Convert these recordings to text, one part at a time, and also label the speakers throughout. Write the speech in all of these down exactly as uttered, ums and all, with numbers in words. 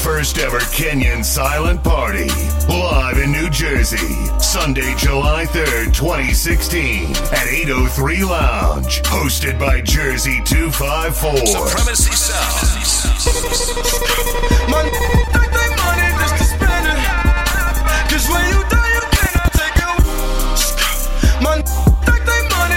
Speaker 1: first ever Kenyan Silent Party, live in New Jersey, Sunday, July third, twenty sixteen, at eight oh three Lounge, hosted by Jersey two five four.
Speaker 2: Supremacy Sounds.
Speaker 3: Man, take their money just to spend it. Cause when you die, you cannot take it. Man, take their money.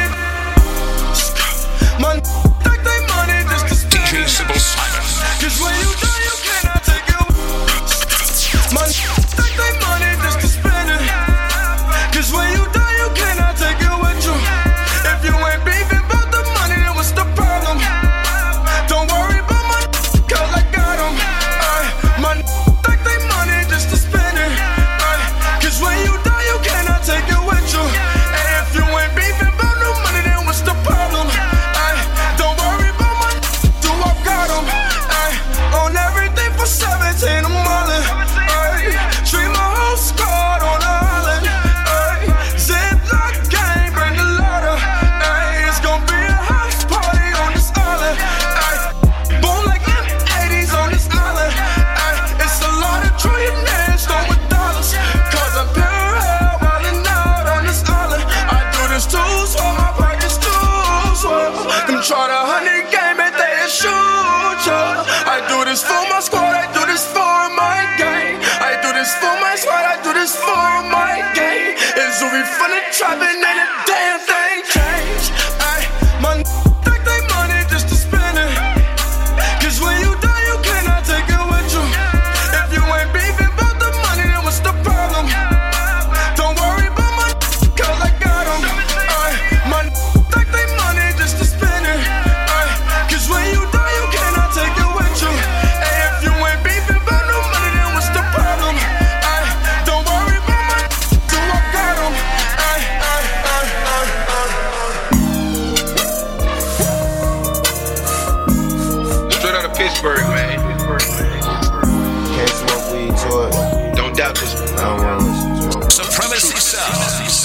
Speaker 3: Man, take their money just to spend it.
Speaker 2: D J Sybil Simon.
Speaker 3: Cause when you die, you cannot take it. Man, take their money just to spend it. Cause when you die, you cannot take it with you. If you ain't beefing about the money, then what's the problem? Don't worry about my cause I got them. Ay, man, take their money just to spend it. Ay, cause when you die, you cannot take it with you. And if you ain't beefing about no money, then what's the problem? Ay, don't worry about my do I got them. Ay, on everything for seventeen, I'm wildin'. Ay, treat my whole squad on the island. Ay, Ziploc gang, bring the ladder. Ay, it's gonna be a house party on this island. Ay, born like in the eighties on this island. Ay, it's a lot of trillionaires throwing dollars. Cause I'm pure hell wildin' out on this island. I do this too, so my pockets too swell. Them try to honey game and they just shoot ya. I do this for my squad, I do this for my gang. I do this for my squad, I do this for my gang. It's Zuri from the trap and then a damn thing changed. Ay, man, take their money just to spend it. Cause when you die, you cannot take it with you. If you ain't beefing about the money, then what's the problem? Don't worry about my cause I got them. Ay, man, take their money just to spend it. Ay, cause when you die, you cannot take it with you. And if you ain't beefing about no money, then what's the problem? Ay, don't worry about my do I got them. Ay, ay, ay, ay, ay.
Speaker 4: Straight out of Pittsburgh, man.
Speaker 5: Can't smoke weed to it.
Speaker 4: Don't doubt this.
Speaker 5: I don't want to listen to it.
Speaker 2: Supremacy Sounds.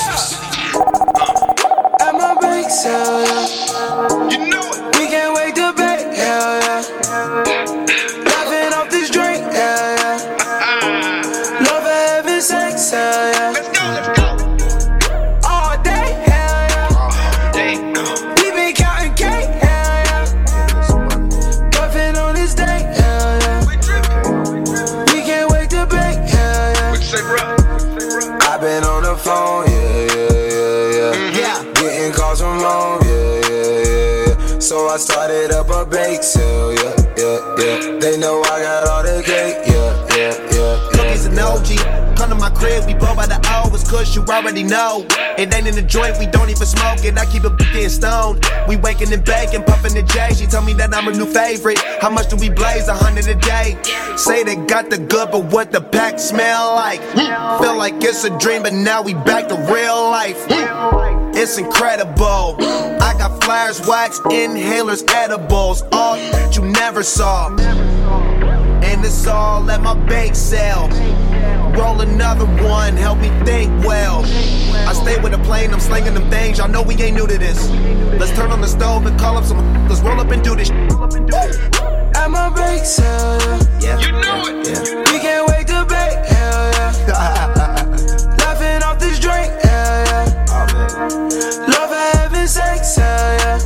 Speaker 3: At my bank sale, yeah.
Speaker 4: You know it.
Speaker 3: We can't wait to bake, yeah, yeah. Laughing off this drink, yeah, yeah. Love for having sex, yeah, yeah.
Speaker 4: Let's go, let's go.
Speaker 3: All day, yeah, yeah.
Speaker 4: Dang.
Speaker 3: We been counting cake, yeah, yeah. Puffing on this day, yeah, yeah.
Speaker 4: We tripping.
Speaker 3: We can't wait to bake, yeah, yeah.
Speaker 4: What you say, bro?
Speaker 5: I've been on the phone, yeah, yeah, yeah, yeah.
Speaker 3: Yeah.
Speaker 5: Getting calls from home, yeah, yeah, yeah, yeah. So I started up a bake sale, yeah, yeah, yeah. They know I got all the cake, yeah, yeah, yeah, yeah.
Speaker 6: Cookies and O G. Come to my crib, we blow by the hours, cause you already know. It ain't in the joint, we don't even smoke it. I keep it getting stoned. We waking and baking, puffing the J. She told me that I'm her new favorite. How much do we blaze? A hundred a day. Say they got the good, but what the pack smell like? Feel like it's a dream, but now we back to real life. It's incredible. I got flyers, wax, inhalers, edibles, all that you never saw. And it's all at my bake sale. Roll another one, help me think well. I stay with a plane, I'm slinging them things. Y'all know we ain't new to this. Let's turn on the stove and call up some. Let's roll up and do this.
Speaker 3: At my bake sale, yeah.
Speaker 4: You know it.
Speaker 6: Yeah.
Speaker 3: We can't wait to bake, yeah, yeah. Laughing off this drink, yeah, yeah. Love for having sex, yeah, yeah.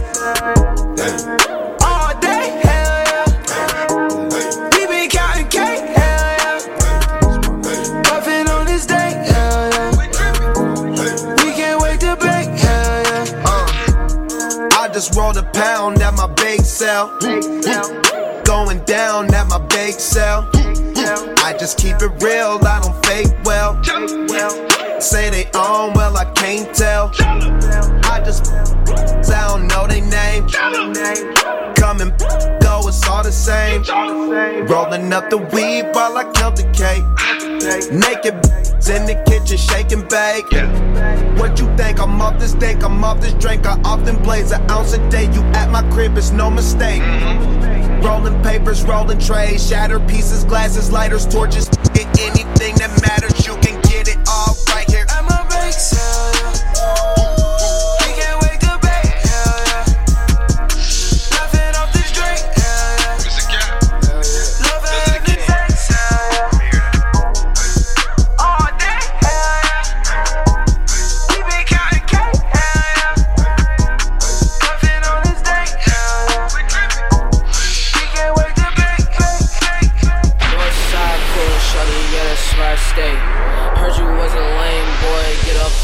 Speaker 3: All day, hell yeah. We been counting cake, hell yeah. Puffing on this day, yeah, yeah. We can't wait to bake, yeah, yeah.
Speaker 6: Uh, I just rolled a pound at my bake sale. Going down at my bake sale. I just keep it real, I don't fake well. Say they own, well I can't tell. I just I don't know they name. Come and go, it's all the same. Rolling up the weed while I count the cake. Naked in the kitchen, shake and bake. What you think? I'm off this dank, I'm off this drink. I often blaze an ounce a day. You at my crib, it's no mistake. Rolling papers, rolling trays, shattered pieces, glasses, lighters, torches. Get anything that matters, you can get it all right here.
Speaker 3: At my bake sale, yeah. We can't wait to bake, yeah, yeah. Laughing off this drink, yeah, yeah. Love having sex,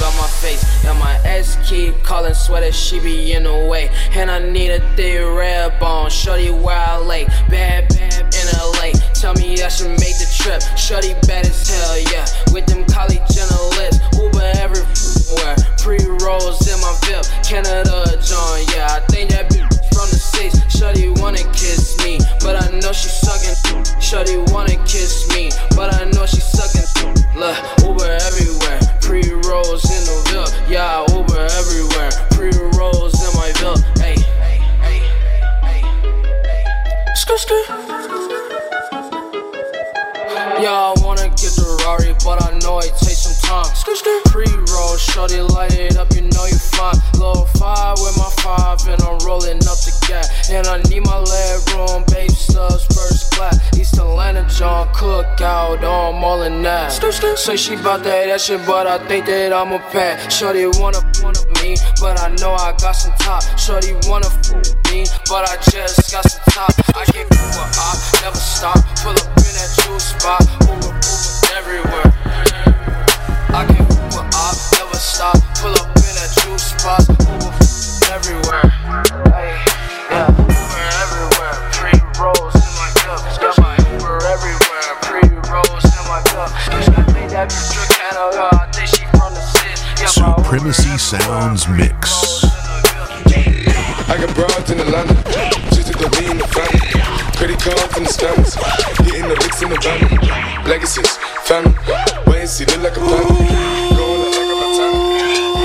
Speaker 7: on my face. And my ex keep calling, swear that she be in the way. And I need a thick red bone, shorty where I lay. Bad, bad in L A, tell me I should make the trip. Shorty bad as hell, yeah, with them college lips. Uber everywhere, pre-rolls in my V I P. Canada John, yeah, I think that bitch from the States. Shorty wanna kiss me, but I know she sucking. Shorty wanna kiss me, but I know she sucking. Look, Uber everywhere, pre-rolls in the V I P. Yeah, Uber everywhere, pre-rolls in my V I P. Hey, hey, hey, hey, hey. Skr, skr. Yeah, I wanna get the Rari, but I know it takes some time. Pre-roll, shorty, light it up, you know you fine. Low five with my five, and I'm rolling up the gas. And I need my leg room, babe stubs, first class. East Atlanta, John Cookout, oh, I'm all in that. Say she bout that, that shit, but I think that I'm a pass. Shorty wanna, wanna me, but I know I got some top. Shorty wanna f me, but I just got some top. I can't f with I, never stop. Pull up in that juice spot, Uber, Uber everywhere. I can't f with I, never stop. Pull up in that juice spot, Uber everywhere. Hey, yeah, Uber everywhere. Pre-rolls in my cup, got my Uber everywhere. Pre-rolls in my cup. I think that bitch drink Canada, I think she from the city.
Speaker 1: Supremacy Sounds Mix.
Speaker 8: I got broads in Atlanta, just to go be in the family. Credit cards in the scammers, hitting the licks in the van. Legacies, family, wait and see, look like a plan. Going out like a baton.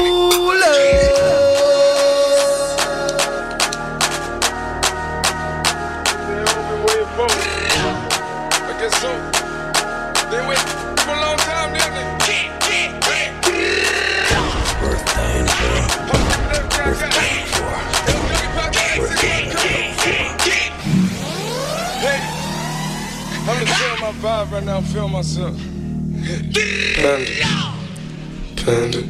Speaker 8: I guess so. They wait for a long time, didn't they?
Speaker 9: Birthday, birthday.
Speaker 8: I'm just feeling my vibe right now, I'm feeling myself. Panda, panda,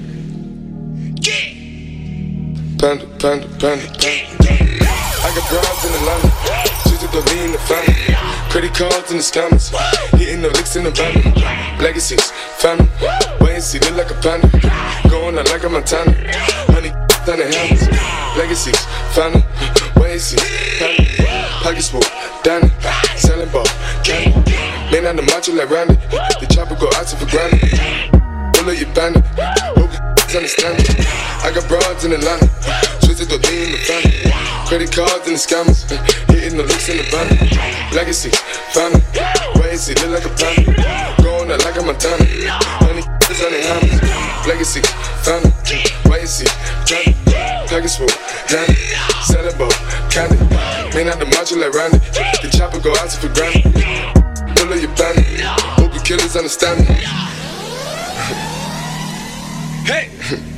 Speaker 8: panda, panda, panda, panda. I got broads in Atlanta, just to go be in the family. Credit cards in the scammers, hitting the licks in the van. Legacies, family, wait and see, look like a panda. Going out like a Montana, honey, down the hammers. Legacies, family, wait and see, family. Pockets full, Danny, selling ball, candy. Man on the macho like Randy, the chopper go out to for granted. Pull up your bandit, hope you understand it. I got broads in Atlanta, twisted the D in the family. Credit cards and the scammers, hitting the looks in the van. Legacy, family, wait and see, look like a panda. Going out like a Montana, honey, it's on the hammers. Legacy, family, wait and see, Johnny. Pockets full, Danny, selling ball, candy. Man on the macho like Randy, the chopper go out to for granted. Pull up your bandit, hope you killers understand me. Hey!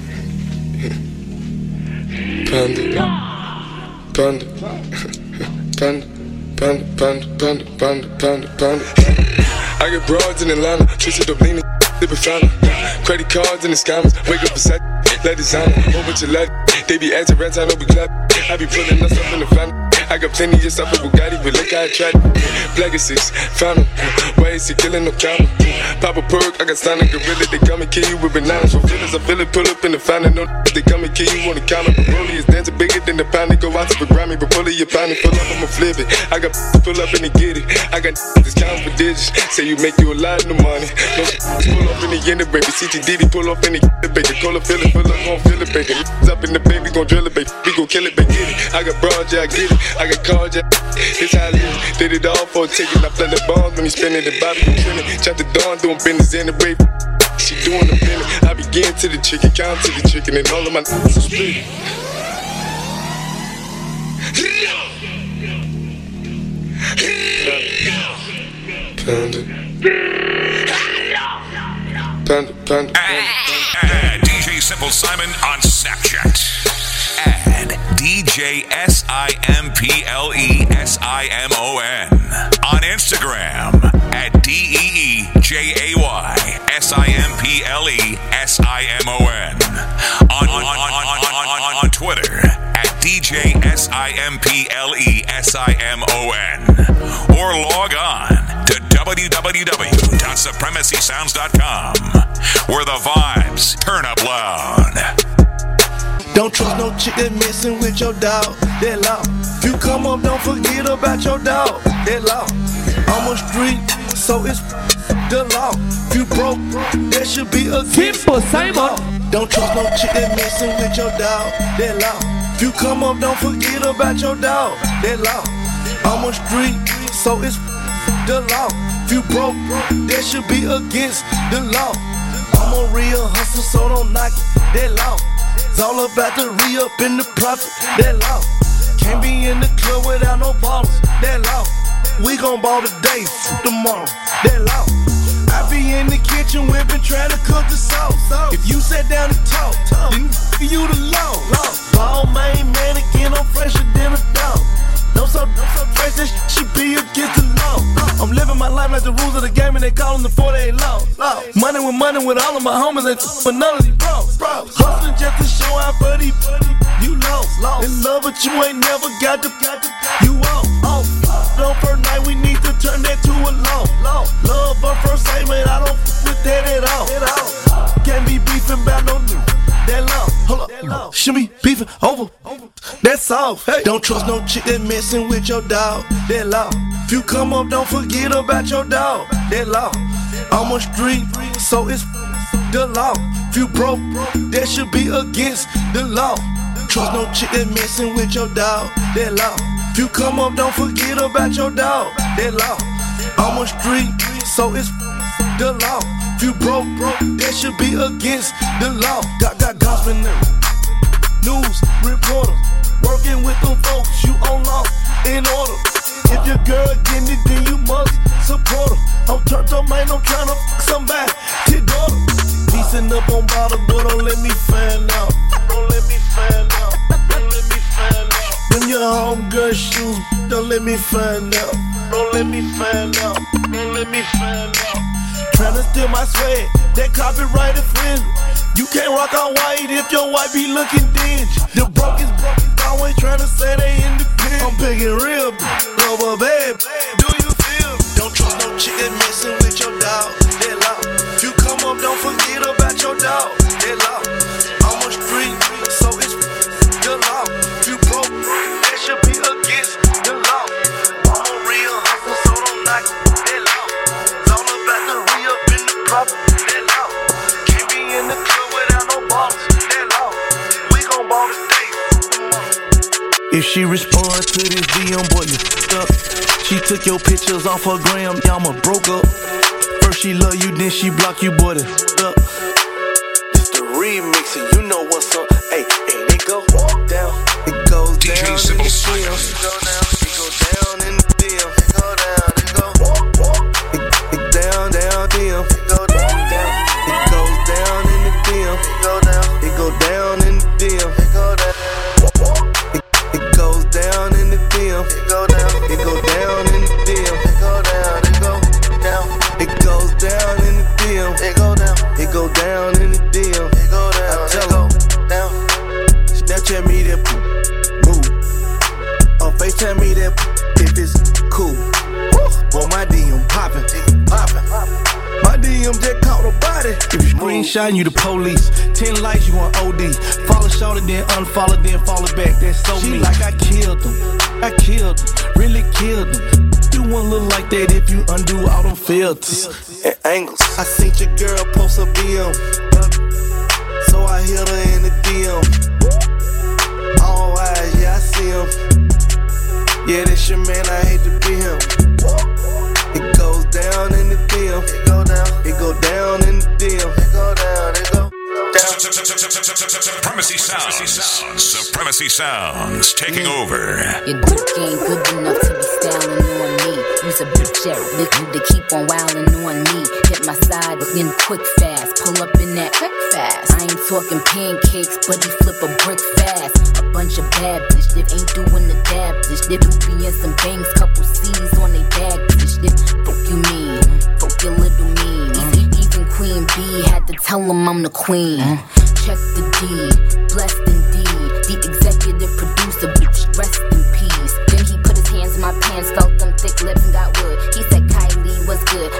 Speaker 8: Panda, panda, panda, panda, panda, panda, panda, panda, panda. I get broads in Atlanta, twisted up leaning, sipping fountain. Credit cards and the scammers, wake up beside, let designer, whole bunch of lead. They be acting rats, I know we clap. I be pulling us up in the family. I got plenty of stuff with Bugatti, but look how I tried it. Legacies, found them. Why is he killing no camera? Pop a perk, I got Sonic Gorilla. They come and kill you with bananas. For feelings, I feel it, pull up in the fountain. No, they come and kill you on the counter. But Rolly is dancing bigger than the pound. They go out to the Grammy, but pull it, your pound. Pull up, I'ma flip it. I got pull up and they get it. I got this count for digits. Say you make you a lot of money. No, pull up in the end, baby. C T D D, pull up in the baby. Call up, feel it, pull up, gon' feel it, baby. Up in the baby, gon' drill it, baby. We gon' kill it, baby. Get it. I got broad, yeah, I get it. I got cards, yeah. It's how I live. Did it all for a ticket. I play the bombs when he spinning the body, you feeling. Chop the dawn, doing business in the rape. She doing the feeling. I begin to the chicken, count to the chicken, and all of my n***s are split. Panda. Panda, panda, panda.
Speaker 2: Add D J Simple Simon on Snapchat. Add D J S I M P L E S I M O N on Instagram at D E E J A Y S I M P L E S I M O N on, on, on, on, on, on, on Twitter at D J S I M P L E S I M O N or log on to w w w dot supremacy sounds dot com, where the vibes turn up loud.
Speaker 6: Don't trust no chick that messing with your dog, that law. If you come up, don't forget about your dog, that law. I'm a street, so it's the law. If you broke, that should be a
Speaker 10: Simple, Simon.
Speaker 6: Don't trust no chick that messing with your dog, that law. If you come up, don't forget about your dog, that law. I'm a street, so it's the law. If you broke, that should be against the law. I'm a real hustler, so don't knock it, that law. It's all about the re-up and the profit, that law. Can't be in the club without no ballers, that law. We gon' ball today, tomorrow, that law. I be in the kitchen whipping, trying to cook the sauce. If you sat down and talk, then you the law. Ball main mannequin, I'm fresher than a dog. No so, no so fresh, that should be against the law. I'm living my life like the rules of the game, and they call them the forty-eight law. Money with money with all of my homies, and but none of these bros. Hustling just to show out, buddy, buddy. You lost, lost. In love, but you ain't never got the, got the, you off, off. On first night, we need to turn that to a law. Love on first sight, man, I don't f with that at all. Can't be beefing about no new. That law, hold up, should be beefing over. That's all. Hey. Don't trust no chick that messing with your dog. That law. If you come up, don't forget about your dog. That law. I'm a street, so it's the law. If you broke, that should be against the law. Trust no chick that messing with your dog. That law. If you come up, don't forget about your dog. That law. I'm a street, so it's the law. If you broke, that should be against the law. Got got gospel news reporters working with them folks. You on law in order. If your girl getting it, then you must support her. I'm turned up, man. I'm trying to fuck somebody. Kid daughter, piecing up on bottle, but don't let me find out. Don't let me find out. Don't let me find out. Them your homegirl shoes. Don't let me find out. Don't let me find out. Don't let me find out. Tryna steal my swag, that copyright infringement. You can't rock on white if your wife be looking dingy. The broke is broke, always tryna say they independent. I'm picking real, over bad. Do you feel? Don't trust no chick that messing with your dog. That law. If you come up, don't forget about your dog. That law. I'm a street, so it's the law. If you broke, that should be against the law. I'm a real hustler, so don't knock it. That law. It's all about the re-up and the profit. That law. Can't be in the club without no ballers. That law. We gon' ball today. If she respond to this D M, boy, you f***ed up. She took your pictures off her gram, y'all broke up. First she love you, then she block you, boy, the f***ed up. This the remix, and you know what's up. Hey, hey, it go down. It goes
Speaker 2: D J
Speaker 6: down
Speaker 2: Simple
Speaker 6: in the
Speaker 2: Simon.
Speaker 6: D M. It go down, it go down in the D M. It go down, it go it, it down, down, D M. It go down, down. It goes down in the D M. It go down, it go down in the D M. It go down. It goes down in the D M. It go down. It go down in the D M. It go down. It go down. It goes down in the D M. It go down. It go down in the D M. It go down. I tell her down. Snapchat me that move. Or FaceTime me that if it's cool. Boy, my D M poppin', poppin'. My D M just caught a body. If you screenshotting, you the police. Ten likes, you on O D. Follow shorty, then unfollow, then follow back. That's so me. Like I killed them. I killed them. Really killed them. You won't look like that if you undo all them filters and angles. I seen your girl post a B M, so I hit her in the D M. All eyes, yeah, I see him. Yeah, that's your man, I hate to be him. It goes down in the D M. It go down. It go down in the D M. It go down. It go down.
Speaker 2: Supremacy Sounds. Supremacy Sounds taking over.
Speaker 11: Your dick ain't good enough to be styling on me. Use a bitch ass liquid to keep on wildin' on me. Hit my side in quick fast. Pull up in that quick fast. I ain't talking pancakes, but he flip a brick fast. A bunch of bad bitch that ain't doing the dab bitch. They be in some bangs, couple C's on they bag bitch. That fuck you mean? Fuck your little mean. Even Queen B had to tell him I'm the queen. Check the deed, blessed indeed. The executive producer, bitch, rest in peace. Then he put his hands in my pants, felt them thick lips and got wood. He said Kylie was good.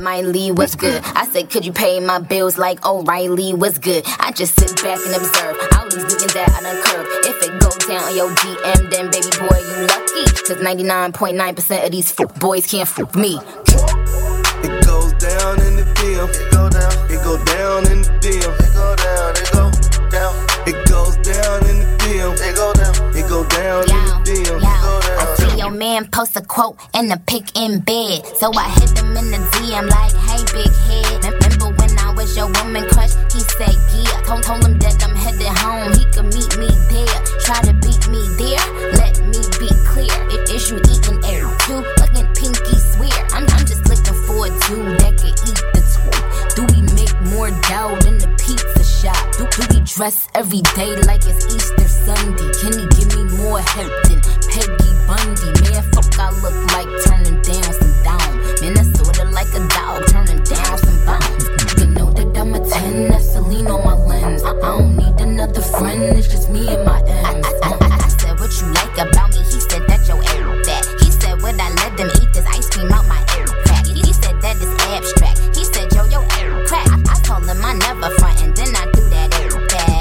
Speaker 11: Miley, what's good? I said, could you pay my bills like O'Reilly, what's good? I just sit back and observe all these niggas that I done curve. If it goes down on your D M, then baby boy, you lucky. Cause ninety-nine point nine percent of these f- boys can't f- me.
Speaker 6: It goes down in the D M. It go down. It go down in the D M. It go down. It go down. It goes down in the D M. It go down. It go down yo, in the D M. Yo. It go down.
Speaker 11: I see your man post a quote and a pic in bed, so I hit him in the D M like, hey big head. Remember when I was your woman crush? He said yeah. Told, told him that I'm headed home. He could meet me there. Try to beat me there. Let me be clear. It is you eating air too. Looking pinky swear. I'm, I'm just looking for a dude that could eat the two. Do we make more dough than the pizza shop? Do, do we dress every day like it's Easter Sunday? Can he give me more help than Peggy Bundy? Man, fuck, I look like turning down some down. Man, that's sorta like a dog turning down some bounds. You know that I'm a ten, that's Celine on my lens. I don't need another friend, it's just me and my ends. I, I, I said, what you like about me? He said that your air fat. He said, would I let them eat this ice cream out my air crack? He, he said that is abstract. He said, yo, your air crack. I, I told him I never front and then I do that air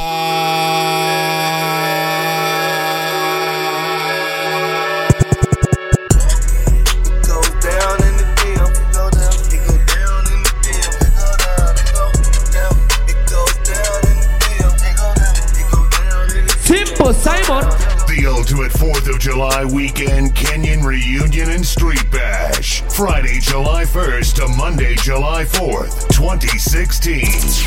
Speaker 10: Simon.
Speaker 1: The ultimate fourth of July weekend Kenyan reunion and street bash. Friday, July first to Monday, July fourth, twenty sixteen.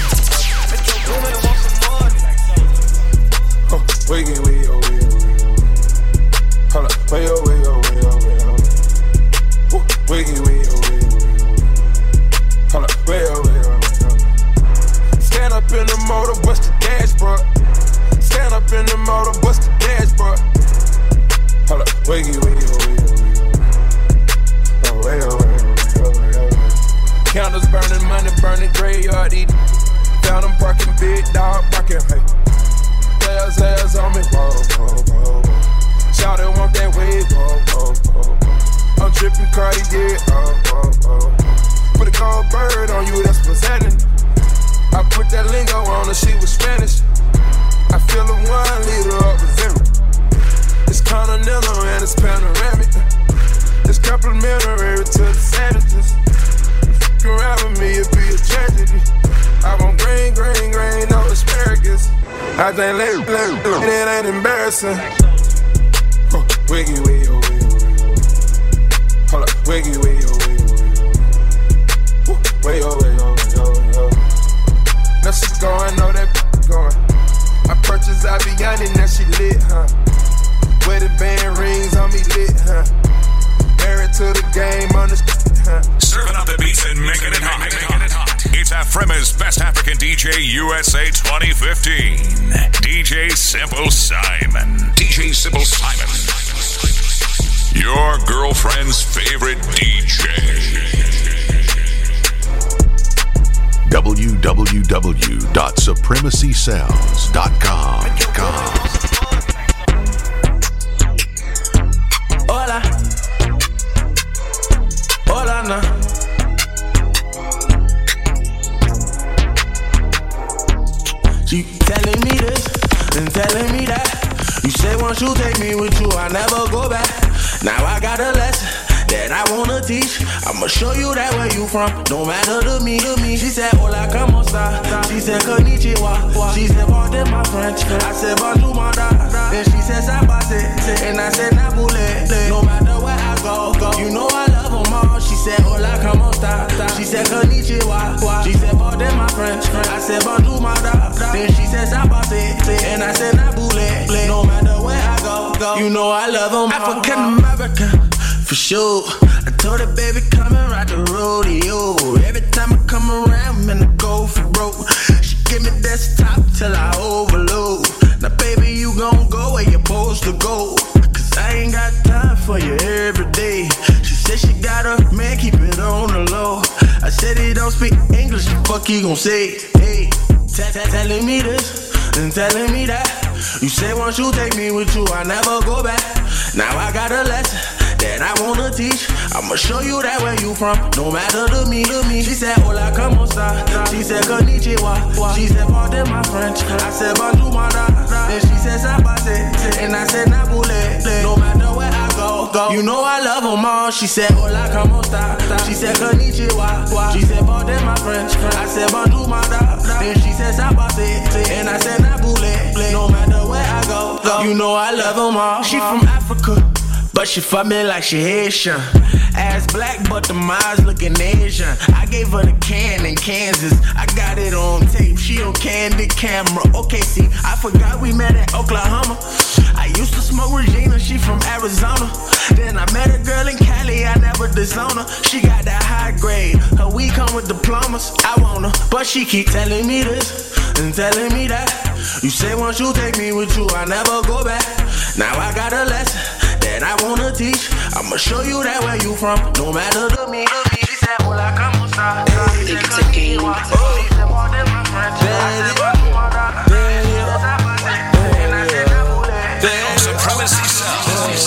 Speaker 8: Oh, wait, wait, wait, oh, wait, oh, wait, oh. Hold up, wait, oh, wait, oh, wait, oh, wait, oh. Wait, wait, wait, oh, wait, oh, wait. Hold up, wait, oh, wait, oh, wait, oh. Stand up in the motor, bust the dashboard. Stand up in the motor, bust the dashboard. Hold up, wait, wait, wait, oh, wait, oh, wait, oh, wait, oh, wait, oh, wait. Candles burning, money burning, graveyard eating. Found them parking, big dog barking, hey. Bells, bells on me, whoa, whoa, whoa, whoa. Shawty want that wave, whoa, whoa, whoa, whoa. I'm tripping Cartier, oh, oh, oh. Put a cold bird on you, that's what's happening. I put that lingo on her, she was Spanish. I feel a one liter of resentment. It's continental and it's panoramic. It's complimentary to the savages. If you around with me, it'd be a tragedy. I want green, green, green, no asparagus. I think late, late, and it ain't embarrassing. Huh, wiggy, wiggy, oh, wiggy, oh, wiggy. Hold up, wiggy, wiggy, oh, wiggy, oh, wiggy, oh, wiggy, oh, wiggy, oh, wiggy. Now she's going, know that going. I purchased Aviani, now she lit, huh? Wedding band rings on me lit, huh? Married to the game on the huh?
Speaker 2: Serving up the beats and making it hot. Making it hot. It's Afrima's Best African D J U S A twenty fifteen. D J Simple Simon. D J Simple Simon. Your girlfriend's favorite D J.
Speaker 12: w w w dot supremacy sounds dot com.
Speaker 13: Hola, hola, na. She telling me this and telling me that. You say once you take me with you, I never go back. Now I got a lesson that I wanna teach. I'ma show you that where you from, no matter to me, to me. She said, hola, como esta? She said, konnichiwa. She said, pardon my French. I said, bonjour, my da. Then she said, sabase. And I said, nabule. No matter where I go, go. You know I love them all. She said, hola, como esta? She said, konnichiwa. She said, pardon my French. I said, bonjour, my da. Then she said, sabase. And I said, nabule. No matter where I go, go. You know I love them all. African American. For sure, I told her, baby, come and ride the rodeo. Every time I come around, man, I go for broke. She give me desktop till I overload. Now, baby, you gon' go where you're supposed to go. Cause I ain't got time for you every day. She said she got a man, keep it on the low. I said he don't speak English, the fuck he gon' say? Hey, telling me this and telling me that. You say once you take me with you, I never go back. Now I got a lesson that I wanna teach. I'ma show you that where you from, no matter to me, to me. She said, hola, como esta? She said, konnichiwa. She said, pardon my French. I said, bonjour, mada. Then she said, sabase. And I said, nabule. No matter where I go, go. You know I love them all. She said, hola, como esta? She said, konnichiwa. She said, pardon my French. I said, bonjour, mada. Then she said, sabase. And I said, nabule. No matter where I go, go. You know I love them all. She from Africa, but she fuck me like she Haitian. Ass black, but the eyes looking Asian. I gave her the can in Kansas. I got it on tape. She on candid camera. Okay, see, I forgot we met in Oklahoma. I used to smoke Regina. She from Arizona. Then I met a girl in Cali. I never disown her. She got that high grade. Her weed come with diplomas. I want her, but she keep telling me this and telling me that. You say once you take me with you, I never go back. Now I got a lesson that I wanna teach. I'ma show you that where you from, no matter to me. She said, hola, como esta? She said, konnichiwa. She said, pardon my French. I said, bonjour,
Speaker 2: Supremacy Sounds.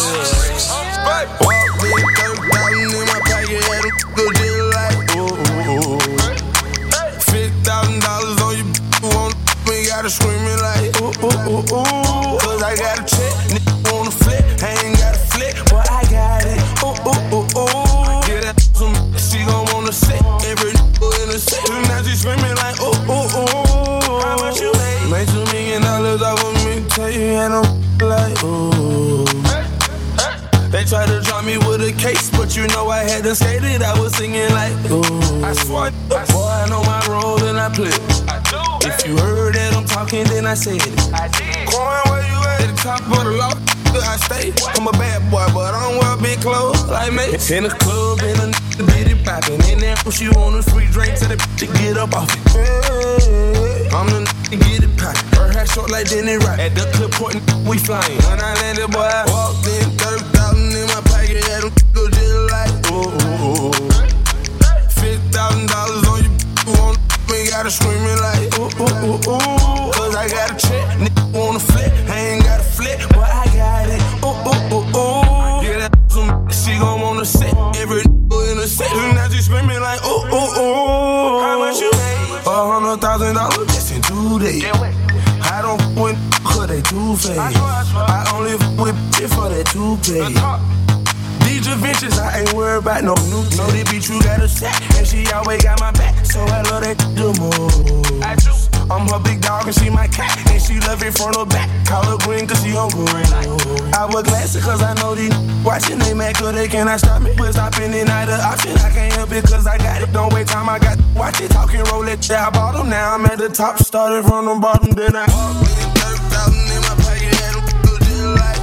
Speaker 3: Walked in, thirty thousand in my pocket, had a good deal like, ooh. fifty thousand dollars on you, who wanna me, gotta screaming like, ooh, ooh, ooh, ooh. Cause I got a check, nigga wanna flip, I ain't got a flip, but I got it, ooh, ooh, ooh, ooh. Get that some, she gon' wanna sit, every nigga in the set, now she screaming like, ooh, ooh, ooh. How much you made? Made two million dollars off of me, tell you, and I'm like, ooh. They tried to drop me with a case, but you know I had to skate it. I was singing like, ooh. I swear, boy, I know my role and I play. I do. If you heard that I'm talking, then I said it. I did. Coin, where you at? At the top of the law, I stay. I'm a bad boy, but I don't wear big clothes like me. In the club, and a nigga did it poppin'. And then when she want a free drink, tell the bitch to get up off it. Hey, I'm the nigga get it poppin'. Her hair short like Denny Rock. At the clip point, we flyin'. When I landed, boy, I walked in, thirty thousand in my pocket, had them go just like, ooh, ooh, ooh. fifty thousand dollars on you, who wanna me, gotta screaming like, ooh, ooh, ooh, ooh. Cause I got a check, nigga wanna flip, I ain't got a flip, but I got it, ooh, ooh, ooh, ooh. Yeah, that some she gon' wanna sit, every nigga in the set, now she screaming like, ooh, ooh, ooh. How much you made? A hundred thousand dollars just in two days. I don't f*** with cause they two-faced. I only f*** with bitch for that two-pay. D J Ventures, I ain't worried about no new. Know this bitch you got a set, and she always got my back, so I love that the most. I do. I'm her big dog and she my cat, and she love it from the back. Call her green cause she hungry. I wear glasses cause I know these watching they mad cause they cannot stop me. But stopping it not an option, I can't help it cause I got it. Don't wait time, I got watch it, talking Rolex, yeah I bought them. Now I'm at the top, started from the bottom, then I walked in, thirty thousand in my pocket, had them good just like,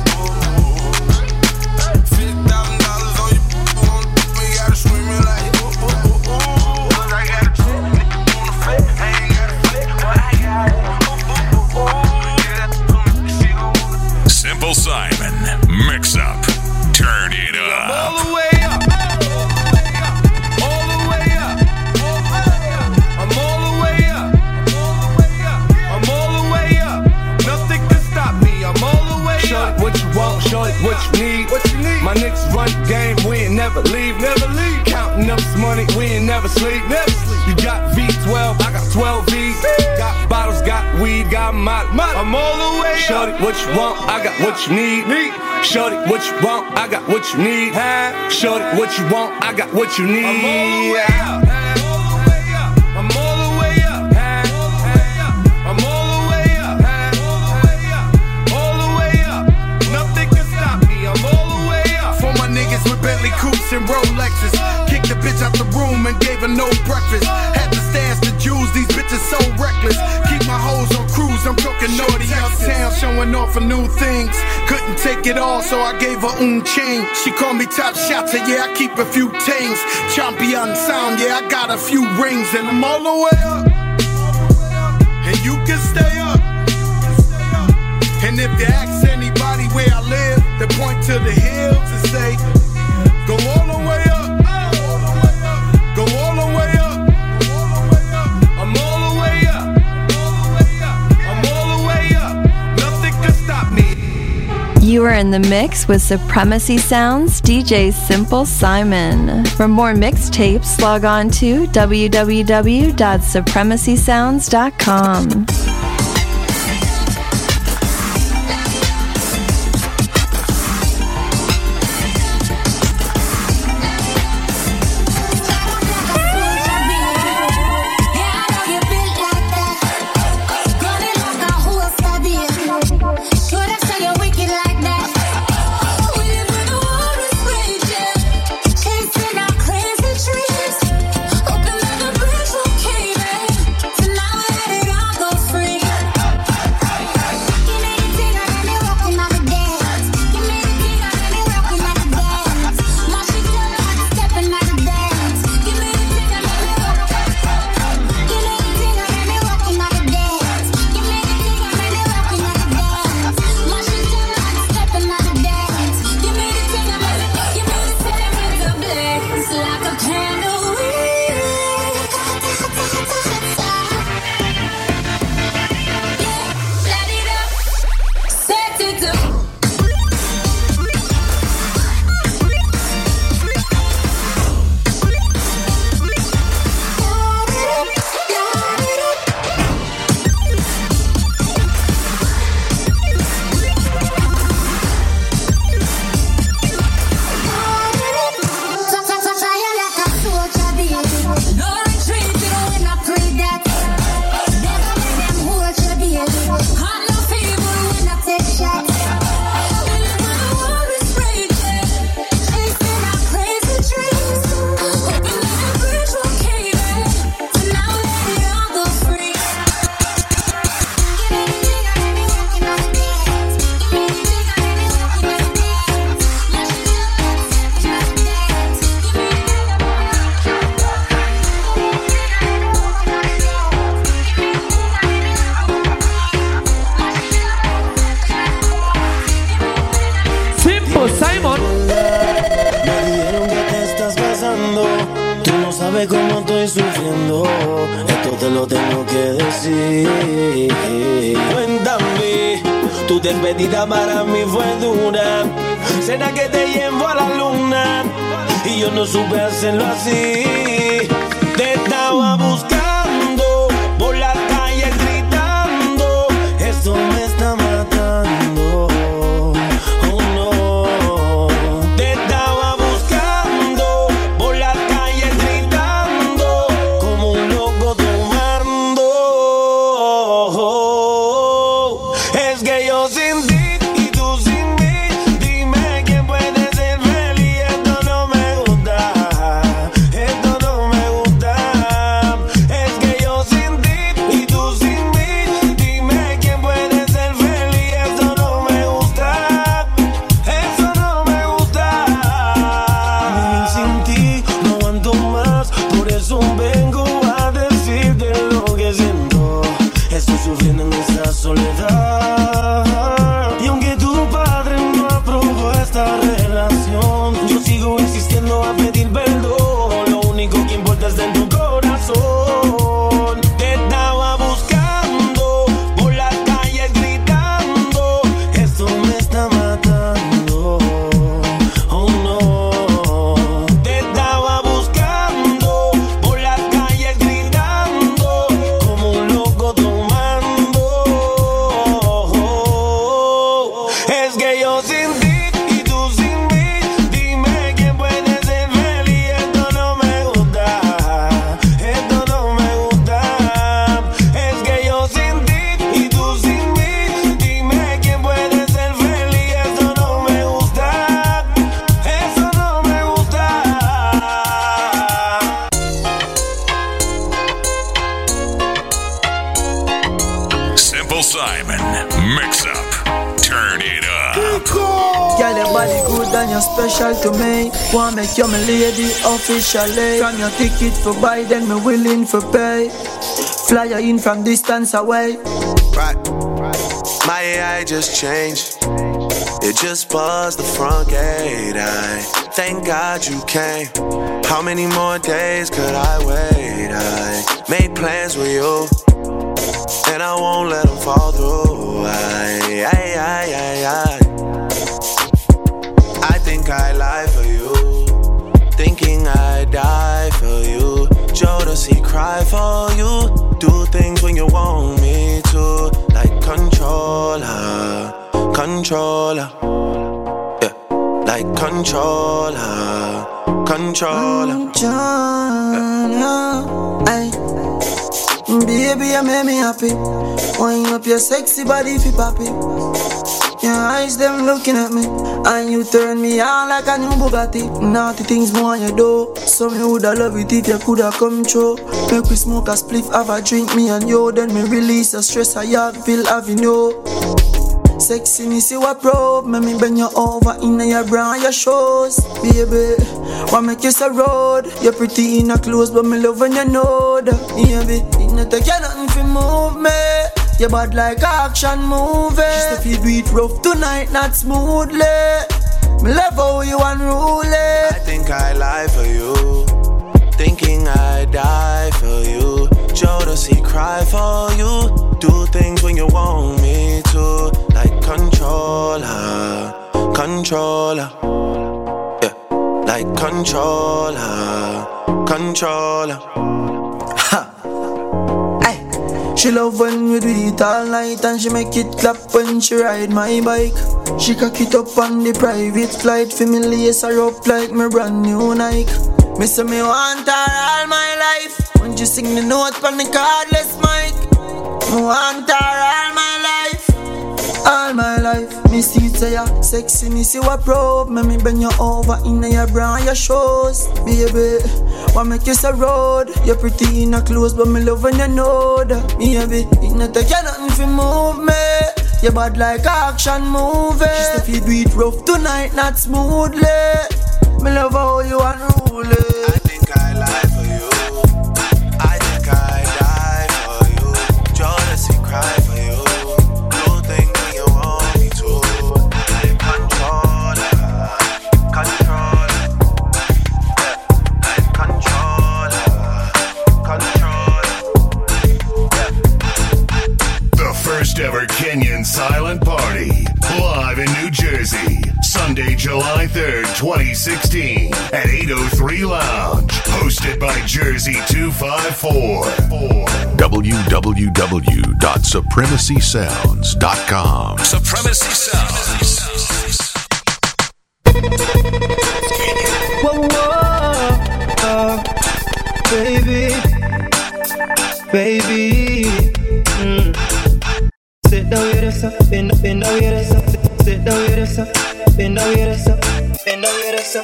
Speaker 3: ooh. fifty thousand dollars on you, who wanna me, gotta screaming like, ooh, ooh, ooh, ooh. Cause I got a check, nigga wanna flip, I ain't got a flip, but I got it, ooh, ooh, ooh, ooh. Yeah, that's some she gon' wanna.
Speaker 2: Simple Simon, mix up, turn it up.
Speaker 3: All the way up, all the way up, I'm all the way up, I'm all the way up, nothing can stop me, I'm all the way up. Shorty, what you want, shorty, what you need, what you need. My niggas run the game, we ain't never leave, never leave. Counting up this money, we ain't never sleep, never sleep. You got V twelve, I got twelve V's. Got bottles, got weed, got my, I'm all the way up. Shorty, what you want, I got what you need. Shorty, what you want, I got what you need. Shorty, what you want, I got what you need. I'm all the way up. I'm all the way up. I'm all the way up. All the way up. Nothing can stop me. I'm all the way up. For my niggas with Bentley coupes and Rolexes, kicked the bitch out the room and gave her no breakfast. Had to stash the jewels, these bitches so reckless. Keep my hoes on cruise, I'm talking naughty uptown, showing off for new things. Couldn't take it all, so I gave her un chain. She called me top shotter, yeah, I keep a few tings. Champion sound, yeah, I got a few rings. And I'm all the way up, and you can stay up. And if you ask anybody where I live, they point to the hills and say, go all the way up, go all the way up. I'm all the way up, I'm all the way up. Nothing can stop me.
Speaker 10: You are in the mix with Supremacy Sounds D J Simple Simon. For more mixtapes, log on to w w w dot supremacy sounds dot com.
Speaker 14: Despedida para mí fue dura. Será que te llevo a la luna y yo no supe hacerlo así. Te estaba buscando por las calles gritando. Esto me está matando. Oh no. Te estaba buscando por las calles gritando como un loco tomando. Es que yo sin ti y tú sin mí, dime quién puede ser feliz. Esto no me gusta, esto no me gusta. Es que yo sin ti y tú sin mí, dime quién puede ser feliz. Esto no me gusta, esto no me gusta. Vivir sin ti no aguanto más, por eso vengo a decirte lo que siento. Estoy sufriendo en esta soledad. Yo sigo insistiendo a pedir perdón. Lo único que importa es de tu corazón. Te estaba buscando por las calles gritando. Esto me está matando. Oh no. Te estaba buscando por las calles gritando como un loco tomando. Es que yo sin ti
Speaker 15: and you're special to me. Wanna make you my lady officially. From your ticket for buy, then me willing for pay. Fly you in from distance away.
Speaker 16: Right, my A I just changed. It just buzzed the front gate. I thank God you came. How many more days could I wait? I made plans with you, and I won't let them fall through. I, I, I, I, I. Jodeci cry for you. Do things when you want me to. Like controller, controller. Yeah, like controller, controller.
Speaker 15: Controller. Ay. Baby, you make me happy. Wind up your sexy body fi poppy. Your eyes them looking at me, and you turn me on like a new Bugatti. Naughty things more you do, so me woulda love it if you coulda come true. Make we smoke a spliff, have a drink, me and you. Then me release the stress I have, feel having you. Sexy me see what probe, make me bend you over in your bra and your shoes. Baby, want make you so road. You're pretty in your clothes, but me love when you know that. Baby, it not take you nothing fi move me. You bad like action movie. Just if you do it rough tonight, not smoothly. Me love how you unruly.
Speaker 16: I think I lie for you, thinking I die for you. Jodeci cry for you. Do things when you want me to. Like controller, controller. Yeah, like controller, controller.
Speaker 15: Ha. She love when we do it all night, and she make it clap when she ride my bike. She cock it up on the private flight, for me lace her up like my brand new Nike. Me say me want her all my life. When you sing the note on the cordless mic, me want her all my life, all my life. Me see it say ya sexy, me see what probe. Me me bend you over in your bra and your shoes. Baby, what make you so road? You're pretty in your clothes, but me love when you know that. Baby, it not take you nothing fi move me. You bad like action movie. Just if you do it rough tonight, not smoothly. Me love how you unruly.
Speaker 16: I think I lie for you, I think I die for you. Jodeci cry for you. Do things when you want me to. Like controller, controller. Yeah, like controller, controller. Yeah.
Speaker 1: The first ever Kenyan Silent Party, live in New Jersey, Sunday, July third, twenty sixteen, at eight oh three Lounge, hosted by Jersey two five four.
Speaker 12: w w w dot supremacy sounds dot com.
Speaker 2: Supremacy Sounds.
Speaker 15: Whoa, whoa, uh, baby, baby. Mm. Sit down with us, bend up, bend down with us, sit down with us, bend down with us, bend down with us.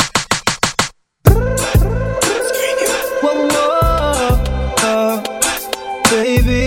Speaker 15: Whoa, whoa, uh, baby,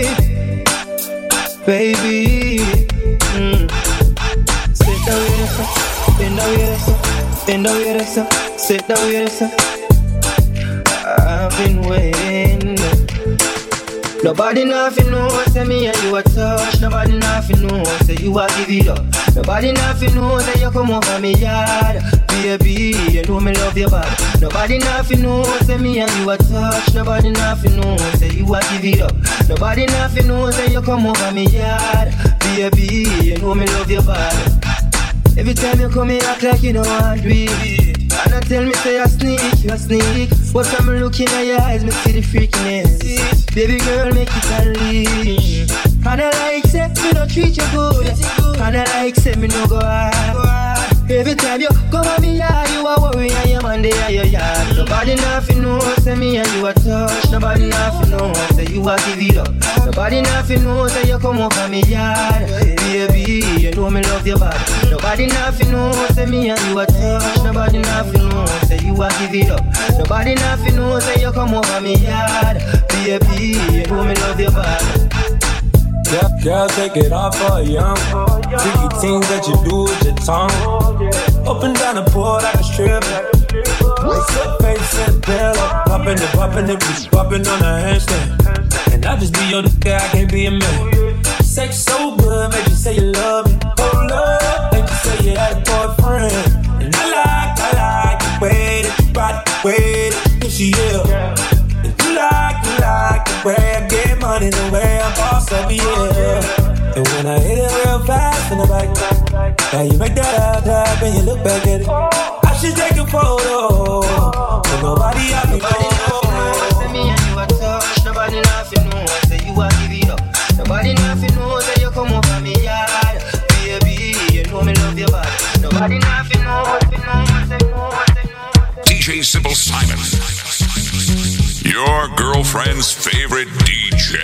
Speaker 15: baby. Mm. Sit down with us, bend down with us, bend down with us, sit down with us. I've been waiting. Nobody nothing know, say me and you a touch. Nobody nothing know, say you a give it up. Nobody nothing know, say you come over me yard. Baby, you know me love your body. Nobody nothing know, say me and you a touch. Nobody nothing know, say you a give it up. Nobody nothing know, say you come over me yard. Baby, you know me love your body. Every time you come, you act like you don't want to be. And I tell me say you sneak, you sneak. But I'm looking at your eyes, me see the freakiness. Baby girl, make it unleash. And I like say, me don't treat you good. And I like say, me no go hard. Every time you come at me yard, you are worry and your man there your yard. Nobody nothing know, say me and you a touch. Nobody nothing know, say you a give it up. Nobody nothing know, say you come over me yard. Baby, you know me love your body. Nobody nothing know, say me and you a touch. Nobody nothing know, say you a give it up. Nobody nothing know, say you come over me yard. Baby, you know me love your body.
Speaker 17: Girl, girl, take it off for a young. Freaky things that you do with your tongue. Up and down the pool like a stripper. What's up, face and pillow. Popping it, popping it, bitch, popping on a handstand. And I just be your nigga, I can't be a man. Sex so good, make you say you love me. Hold up, make you say you had a boyfriend. And I like, I like the way that you ride, the way that you push it up. And you like, you like the way I get money, the way I boss up, yeah. And when I hit it real fast in the back, now you make that out tap and you look back at it. I should take a photo, but nobody out me.
Speaker 15: Nobody nothing knows, say me and you a
Speaker 2: your girlfriend's favorite D J.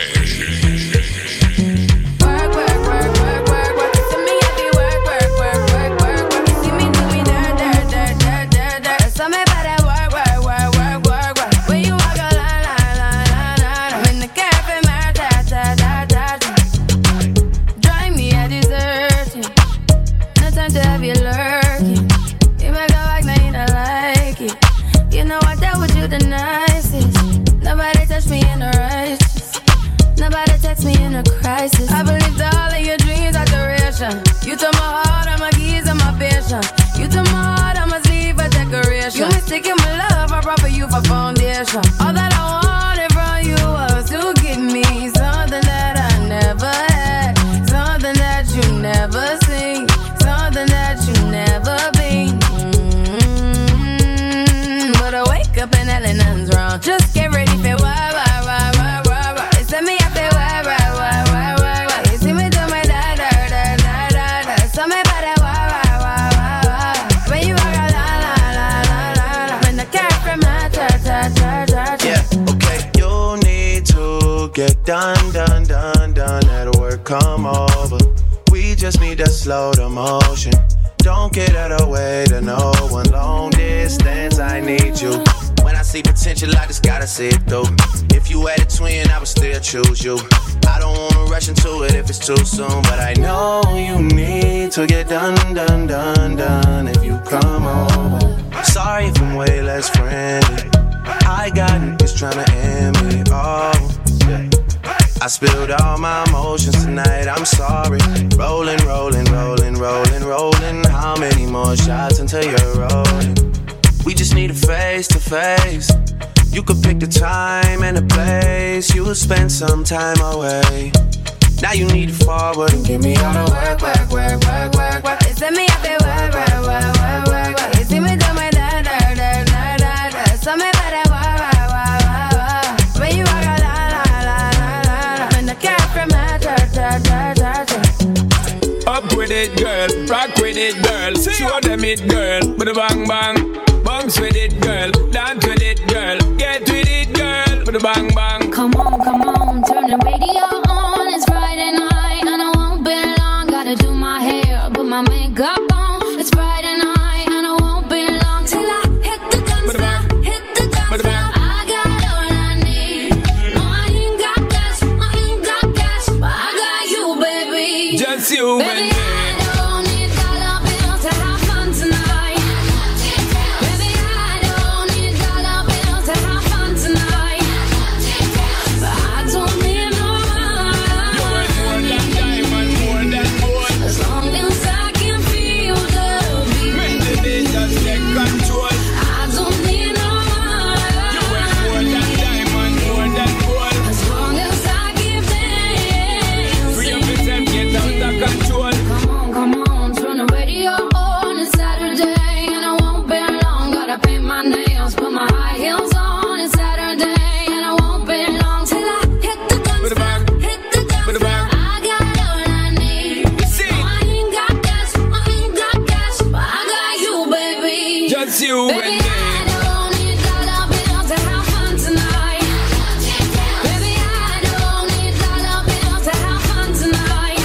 Speaker 18: I believed all of your dreams are duration. You took my heart, all my keys, and my vision. You took my heart, I must leave a decoration. You mistaken my love, I brought for you for foundation. All that I wanted from you was to give me something that I never had, something that you never seen, something that you never been. Mm-hmm. But I wake up and hell and nothing's wrong. Just get ready for why, why, why, why, why, why. It's me up there, why, why, why, why.
Speaker 16: Get done, done, done, done, that'll work, come over. We just need to slow the motion. Don't get out of the way to no one. Long distance, I need you. When I see potential, I just gotta see it through. If you had a twin, I would still choose you. I don't wanna rush into it if it's too soon, but I know you need to get done, done, done, done if you come over. Sorry if I'm way less friendly. I got niggas tryna end me, oh. I spilled all my emotions tonight, I'm sorry. Rolling, rolling, rolling, rolling, rolling. How many more shots until you're rolling? We just need a face to face. You could pick the time and the place. You will spend some time away. Now you need to forward and give me all the work, work, work, work, work, work.
Speaker 18: It's me up there, work, work, work, work, work, work. You see me do my da, da, da, da, da, da. So me better, work, work, work, work, work. When you walk out, la, la, la, la, la. When the cat from my da, da, da, da, da.
Speaker 17: Up with it, girl. Rock with it, girl. Show them it, girl. With a bang, bang. Bounce with it, girl. Dance with it, girl. Get with it, girl. With a bang, bang.
Speaker 11: Come on, come on. Turn the radio on. It's Friday night and I won't be long. Gotta do my hair, put my makeup on. It's Friday night and I won't be long till I hit the dance floor, hit the dance floor. I got all I need. No, I ain't got cash, I ain't got cash, but I got you, baby.
Speaker 17: Just you,
Speaker 11: baby. I don't need dollar bills to have fun tonight. Baby, I don't need dollar bills to have fun tonight. But I don't need no money.
Speaker 17: You worth more than diamond, more than gold.
Speaker 11: As long as I can feel the beat.
Speaker 17: Make the day just take control.
Speaker 11: I don't need no money.
Speaker 17: You worth more than diamond, more than gold.
Speaker 11: As long as I keep dancing.
Speaker 17: Free up yourself, get out of control.
Speaker 11: Come on, come on, turn the radio on. It's Saturday and I won't be long. Gotta paint my nails, put my high heels on. It's Saturday and I won't be long till I hit the dance
Speaker 17: With a bang,
Speaker 11: floor, hit the dance
Speaker 17: with a
Speaker 11: floor.
Speaker 17: bang.
Speaker 11: I got all I need.
Speaker 17: See.
Speaker 11: No, I ain't got cash, I ain't got cash, but I got you, baby.
Speaker 17: Just you
Speaker 11: Baby,
Speaker 17: and me.
Speaker 11: I don't need dollar bills to have fun tonight. Baby, I don't need dollar bills to have fun tonight.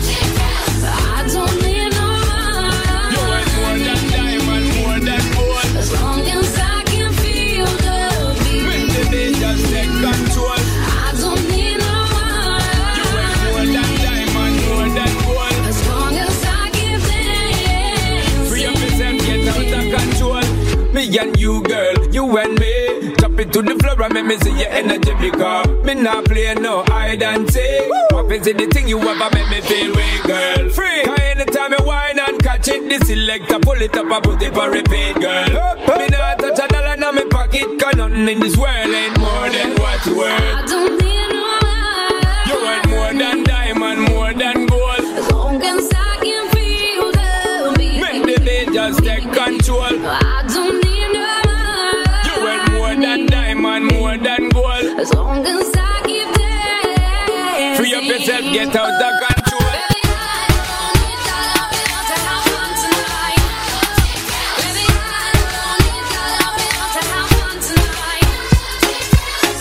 Speaker 11: I don't need no
Speaker 17: You
Speaker 11: money.
Speaker 17: worth more than diamond, more than gold.
Speaker 11: As long as I can feel the
Speaker 17: Make
Speaker 11: beat.
Speaker 17: the day just take control.
Speaker 11: I don't need no
Speaker 17: You worth more
Speaker 11: money.
Speaker 17: than diamond, more than gold.
Speaker 11: As long as I keep
Speaker 17: Free up
Speaker 11: dancing.
Speaker 17: yourself, get out of control. Me and you, girl, you and me. Drop it to the floor and make me see your energy because me not play no hide and seek. What is it the thing you ever make me feel way, girl? Free. Cause anytime you whine and catch it, the selector pull it up and put it for repeat, girl. Me not touch a dollar in my pocket, cause nothing in this world ain't more than what you worth.
Speaker 11: I don't need no money.
Speaker 17: You worth more than diamond, more than gold.
Speaker 11: As long as I can feel the beat.
Speaker 17: Make the beat just take control.
Speaker 11: I don't need no
Speaker 17: You worth more than
Speaker 11: money.
Speaker 17: diamond, more than gold.
Speaker 11: As long as I keep dancing.
Speaker 17: Free up yourself, get out of control.
Speaker 11: Baby, I don't need dollar bills to have fun tonight. Baby, I don't need dollar bills to have fun tonight.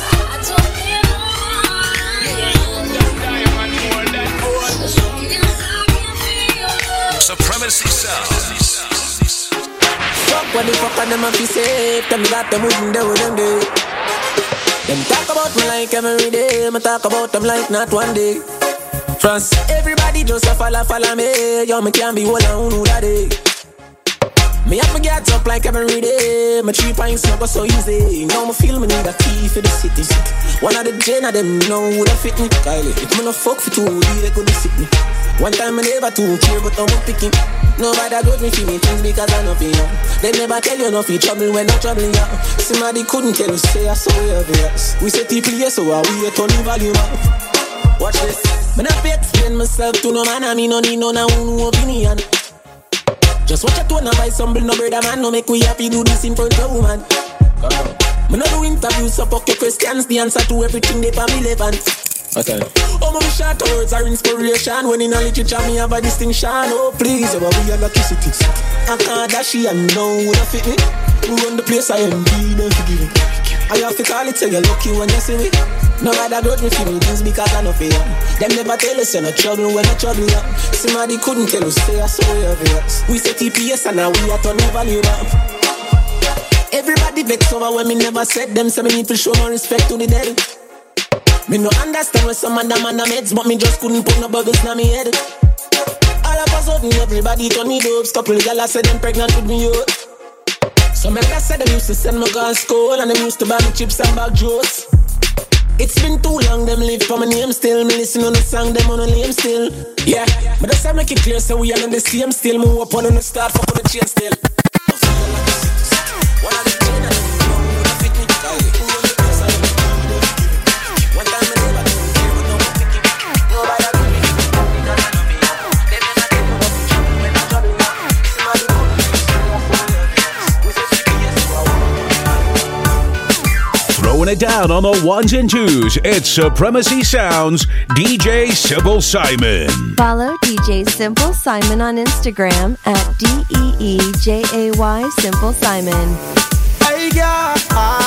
Speaker 2: Supremacy Sounds.
Speaker 13: Fuck what the fuck and them a fi say. Tell me that them wouldn't do with them day. Them talk about me like every day. Me talk about them like not one day. Trust everybody just a follow follow me. Yo, me can't be one on who that day. Me have to get up like every day. My three pints not go so easy. Now me feel me need a key for the city. One of the gen of them know who that fit me. Kylie, if me no fuck for two, they couldn't sit me. One time I never too care, but I'm picking. Nobody got me for me things because I know for you. They never tell you nothing trouble when I'm troubling you. Somebody couldn't tell you say I saw you obvious. We say people here, so I we a turn the volume up. Watch this. Me not fi explain myself to no man, I me no need no no opinion. Just watch a tone and buy some bill, no brother man. No make we happy do this in front of woman. Me no do interviews, so fuck your questions. The answer to everything they for me relevant. Okay. Oh, my short words are inspiration. When in a literature, me have a distinction. Oh, please, oh, we are lucky cities. I can't dash it and know who that fit me. Who run the place, I am being unforgiving. I have to call it, so you're lucky when you see me. No matter grudge me for me things because I know for you. Them never tell us you're no trouble when no trouble you. Somebody couldn't tell us, say I saw you obvious. We say T P S and now we are turning value up. Everybody vex over when me never said them, so me need to show more respect to the dead. Me no understand when some man them on the meds, but me just couldn't put no bubbles in me head. All of a sudden everybody turn me dopes. Couple gala said them pregnant with me yo. Some members said them used to send me gun school, and them used to buy me chips and bag juice. It's been too long, them live for my name still. Me listen on the song, them on the name still. Yeah, but that's how make it clear, so we are on the same still. Move up on the start, fuck on the chain still. One of the chain and them know who that fit me. Who run the place and them know who that fit me. One time I never told you, but no one pick it. Nobody got me, because I know me. They never tell you what you trouble when I'm trouble now. Somebody couldn't make sure I follow your veins. We say T P S, so I want.
Speaker 19: Throwing it down on the ones and twos, it's Supremacy Sounds, D J Simple Simon.
Speaker 10: Follow D J Simple Simon on Instagram at D E E J A Y Simple Simon.
Speaker 6: Hey, girl.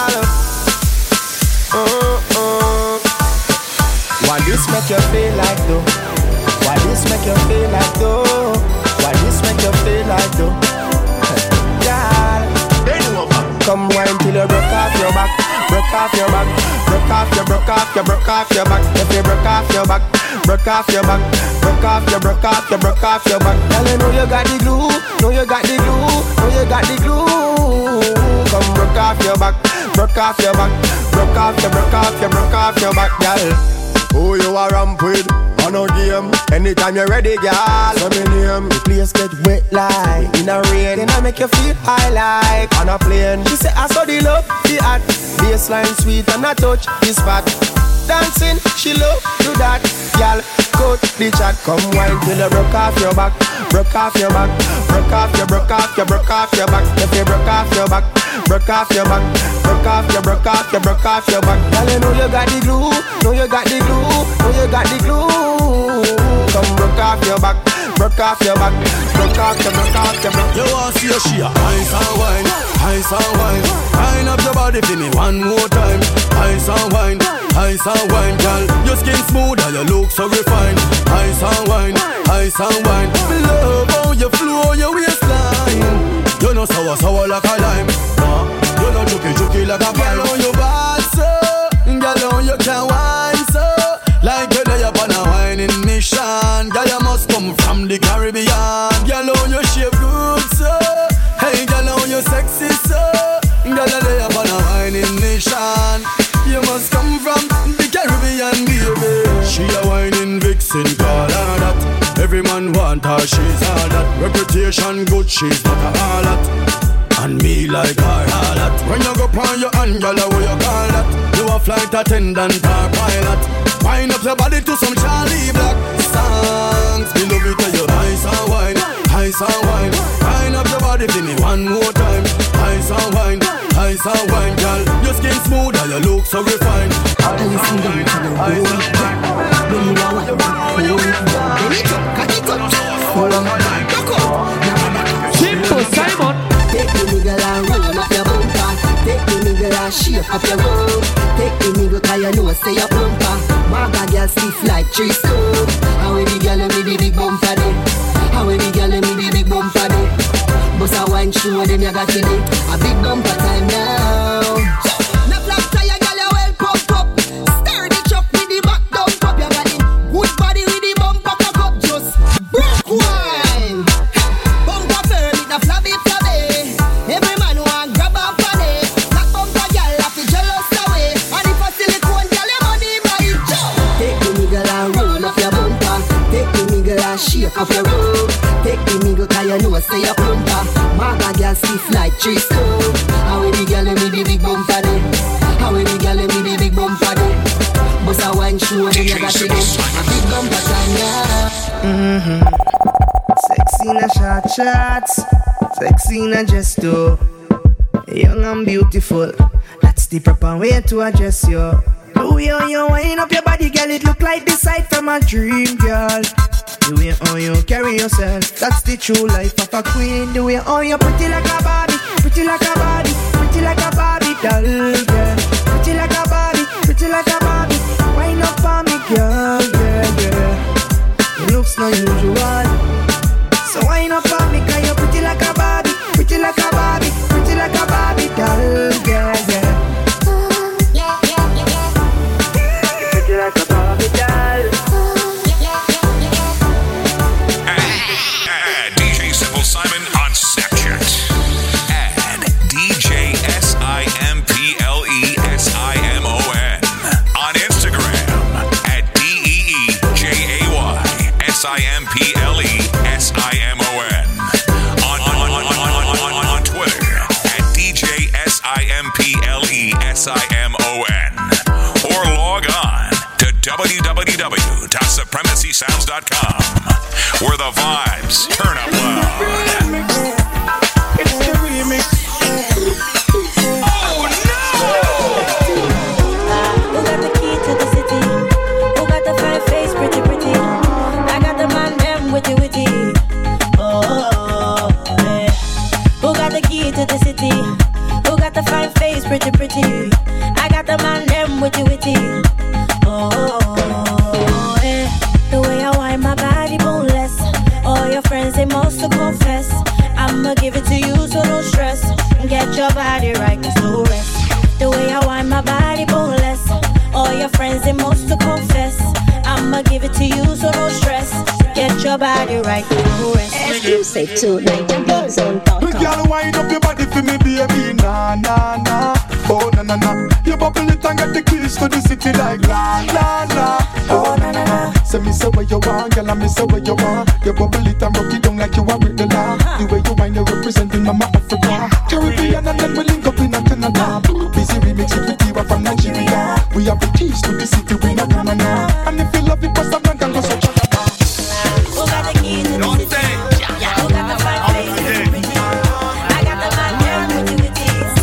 Speaker 6: Uh-uh. Why this make you feel like though? Why this make you feel like though? Why this make you feel like though? Girl, come wine till you broke off your back. Broke off your back, broke off your, broke off your, broke off your back. If you broke off your back, broke off your back, broke off your, broke off your, broke off your back. Girl, you know you got the glue, know you got the glue, know you got the glue. Come broke off your back, broke off your back, broke off your, broke off your, broke off your back, girl. Who you are ramp with? On a game, anytime you're ready, girl. So me name, the place get wet like in a rain, then I make you feel high like on a plane. She say I saw the love, the hot baseline sweet and I touch the spot. Dancing, she love do that, girl. Cut the chat, come wine till you broke off your back, broke off your back, broke off your, broke off your, broke off your back. If you broke off your back, broke off your back, broke off your, broke off your, broke off your back. Girl, you know you got the glue, know you got the glue, know you got the glue. Come broke off your back, broke off your back, broke off your, broke off your, broke.
Speaker 14: You want to see a she a ice and wine, ice and wine. Wine up your body for me one more time. Ice and wine, ice and wine, girl. Your skin smooth and your look so refined. Ice and wine, ice and wine. Me love how you flow your waistline. You know sour, sour like a lime. Nah, you know juky, juky like a pine. Girl on your bad so, girl on you can wine so. Like you lay up on a whining mission. Girl you must come from the Caribbean. Girl on your shape good so. Hey girl on your sexy so. Girl you lay up on a whining mission. You must come from the Caribbean, baby. She a whining vixen, call her that. Every man want her, she's all that. Reputation good, she's not a harlot. And me like her harlot. When you go on your hand, girl, what you call that? You a flight attendant or pilot. Wind up your body to some Charlie Black songs. Me love it when you ice and wine, ice and wine. Wind up your body for me one more time. Ice and wine, ice and wine, girl. Your skin smooth and your look so refined.
Speaker 20: I listen down to the road. When you are like that, bring it up, cut it up. Hold on, back up.
Speaker 21: Simple Simon.
Speaker 20: Take the nigga and roll up your bumper. Take the nigga and shake up your bum. Take the nigga 'cause you know say your bumper. Maga girl stiff like tree stone. How we the girl me the big bumper them? How we the girl me the big bumper? show them you got it. A big bumper time now. No flat tire, girl, you well pumped up. Stir the truck with the back down top. You got it. Good body with the bumper cock up. Just broke wine. Bumper burn with the flabby flabby. Every man want grab up on it. Black bumper girl, I feel jealous away. And if a silicone girl, your money buy it. Take the nigga and roll up your bumper. Take the nigga and shake up your rope. Take the nigga cause you know say a plumper. Maga girl stiff like tree stone. How we the girl with the big bumper day? How we the girl with the big bumper day? Bust a wine show them you got it. A big bumper time, yeah.
Speaker 15: Mm-hmm. Sexy in a short shorts, sexy in a dress too. Young and beautiful, that's the proper way to address you. The way how you wind up your body, girl, it look like the sight from a dream, girl. The way how you carry yourself, that's the true life of a queen. The way how you pretty like a Barbie, pretty like a Barbie, pretty like a Barbie doll, girl. Pretty like a Barbie, pretty like a Barbie. Wind up for me, girl, girl, girl. It looks not usual, so wind up for me, cause you're pretty like a Barbie, pretty like a Barbie, pretty like a Barbie doll, girl, girl. Like a Barbie doll.
Speaker 2: Add D J Simple Simon on Snapchat. Add D J S I M P L E S I M O N on Instagram at D E E J A Y S I M P L E S I M O N. On, on, on, on, on, on Twitter at D J S I M P L E S I M O N. Or log on w w w dot supremacy sounds dot com, where the vibes turn up loud.
Speaker 3: It's the remix. Oh no!
Speaker 21: Who got the key to the city? Who got the fine face, pretty pretty? I got the man them witty witty. Oh, yeah. Who got the key to the city? Who got the fine face, pretty pretty? I got the man them witty witty. Oh, yeah. The way I wind my body boneless. All your friends, they must to confess. I'ma give it to you, so don't stress. Get your body right, cause no rest. The way I wind my body boneless. All your friends, they must to confess. I'ma give it to you, so don't stress. Get your body right, no rest. Exclusive to nineteen dot com.
Speaker 3: Girl, wind up your body for me, baby. Nah, nah, nah. Oh, na na na. You bubble it and get the keys to the city like la la la. Oh, na na na. Say me say what you want, girl, and me say what you want. You bubble it and rock it down like you are with the law. The way you wind, you representing Mama Africa. Caribbean and then we link up in a Canada. Busy remix with the diva from Nigeria. We have the keys to the city, we not gonna now. And if you love it, pass a blank and go so chana.
Speaker 21: Who got the keys to the city? Who got the fine face? I got the man there with you with it.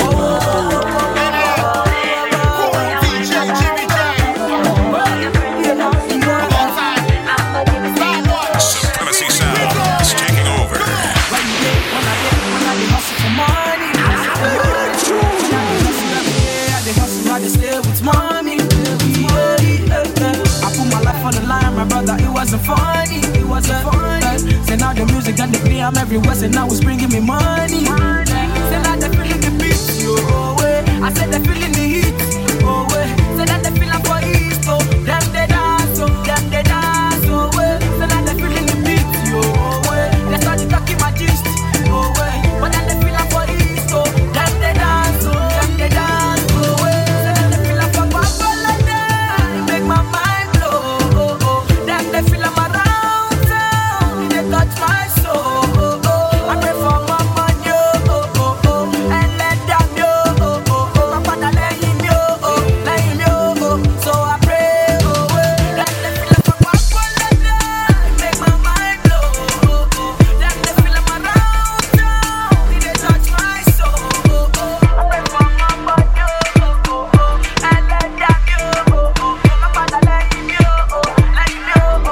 Speaker 2: Supremacy Sounds taking over.
Speaker 22: My brother, it wasn't funny, it wasn't funny. Say now the music and the play, I'm everywhere. Say now it's bringing me money. Say now they feeling the beat, oh way. I said they feeling the heat, oh way. Say that they feeling for East, oh. Them they dance, oh, them they dance, oh way. Say now they feeling the beat, oh way. They start talking my gist, oh way. But then they feeling for East, oh. Them they dance, oh, them they dance, oh way. Say that they feeling for Papa like that, make my mind. They feel I'm around town, they touch my soul. I pray for my money, oh, oh, oh, and let them know, oh, oh, oh. My father let him know, oh, let him know. So I pray, oh, that they feel I'm around, make my mind blow, oh, oh. That they feel I'm around town, they touch my soul. I pray for my money, oh, oh, oh, and let them know, oh, oh. My father let him know, oh, let him know.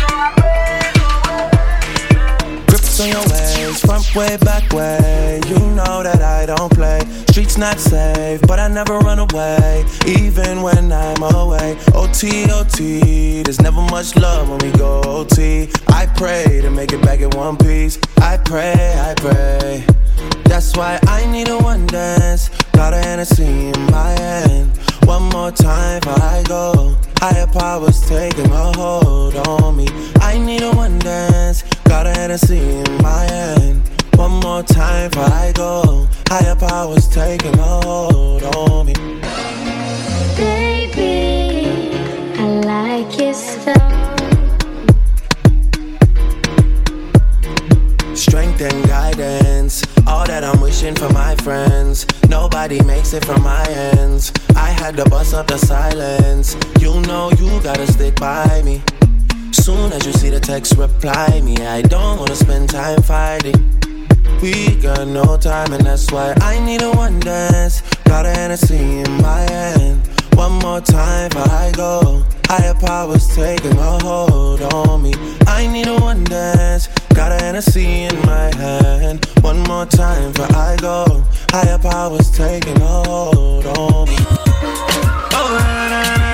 Speaker 13: Grips on your ways, front way, back way. You know that I don't play. Streets not safe, but I never run away, even when I'm away. O T, O T, there's never much love when we go O T. I pray to make it back in one piece. I
Speaker 16: pray, I pray. That's why I need a one dance. Got a Hennessy in my hand. One more time before I go. Higher powers taking a hold on me. I need a one dance. Got a Hennessy in my hand. One more time before I go. Higher powers taking a hold on me.
Speaker 21: Baby, I like your style.
Speaker 16: Strength and guidance, all that I'm wishing for my friends. Nobody makes it from my ends. I had to bust up the silence. You know you gotta stick by me. Soon as you see the text, reply me. I don't wanna spend time fighting. We got no time and that's why I need a one dance. Got a Hennessy in my hand. One more time before I go. Higher powers taking a hold on me. I need a one dance. Got a Hennessy in my hand. One more time before I go. Higher powers taking a hold on me. Oh, na, na, na.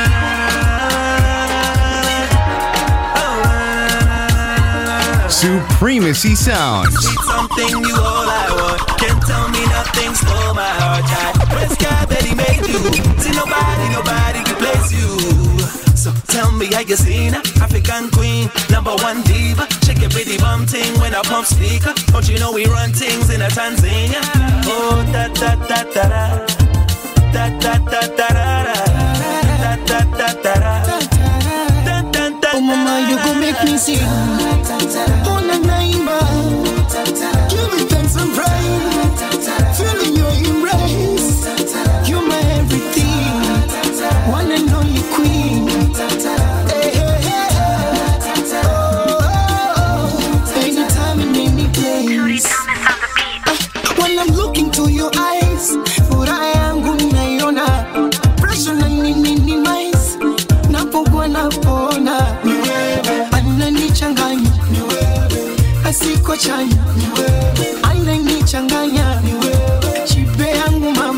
Speaker 4: Supremacy Sounds.
Speaker 13: Need something new, all I want. Can't tell me nothing, stole my heart. Press God that he made you. See nobody, nobody can place you. So tell me, how you seen her? African queen, number one diva. Shake your pretty bum ting when I pump speaker. Don't you know we run things in a Tanzania? Oh, da da da da da. Da da da da da da. Da da da da da.
Speaker 20: Oh mama, you gon' make me sing. Oh na naima, give me thanks and praise. Feeling your embrace, you're my everything. One and only queen. Hey, hey, hey. Oh, oh, oh. Anytime and any place. Uh, when I'm looking to your eyes, for I am good naiona. Pressure na nini ni mais. Napogwa napona. Ananichanganya, asiko chanya, ananichanganya, chipe yangu mama.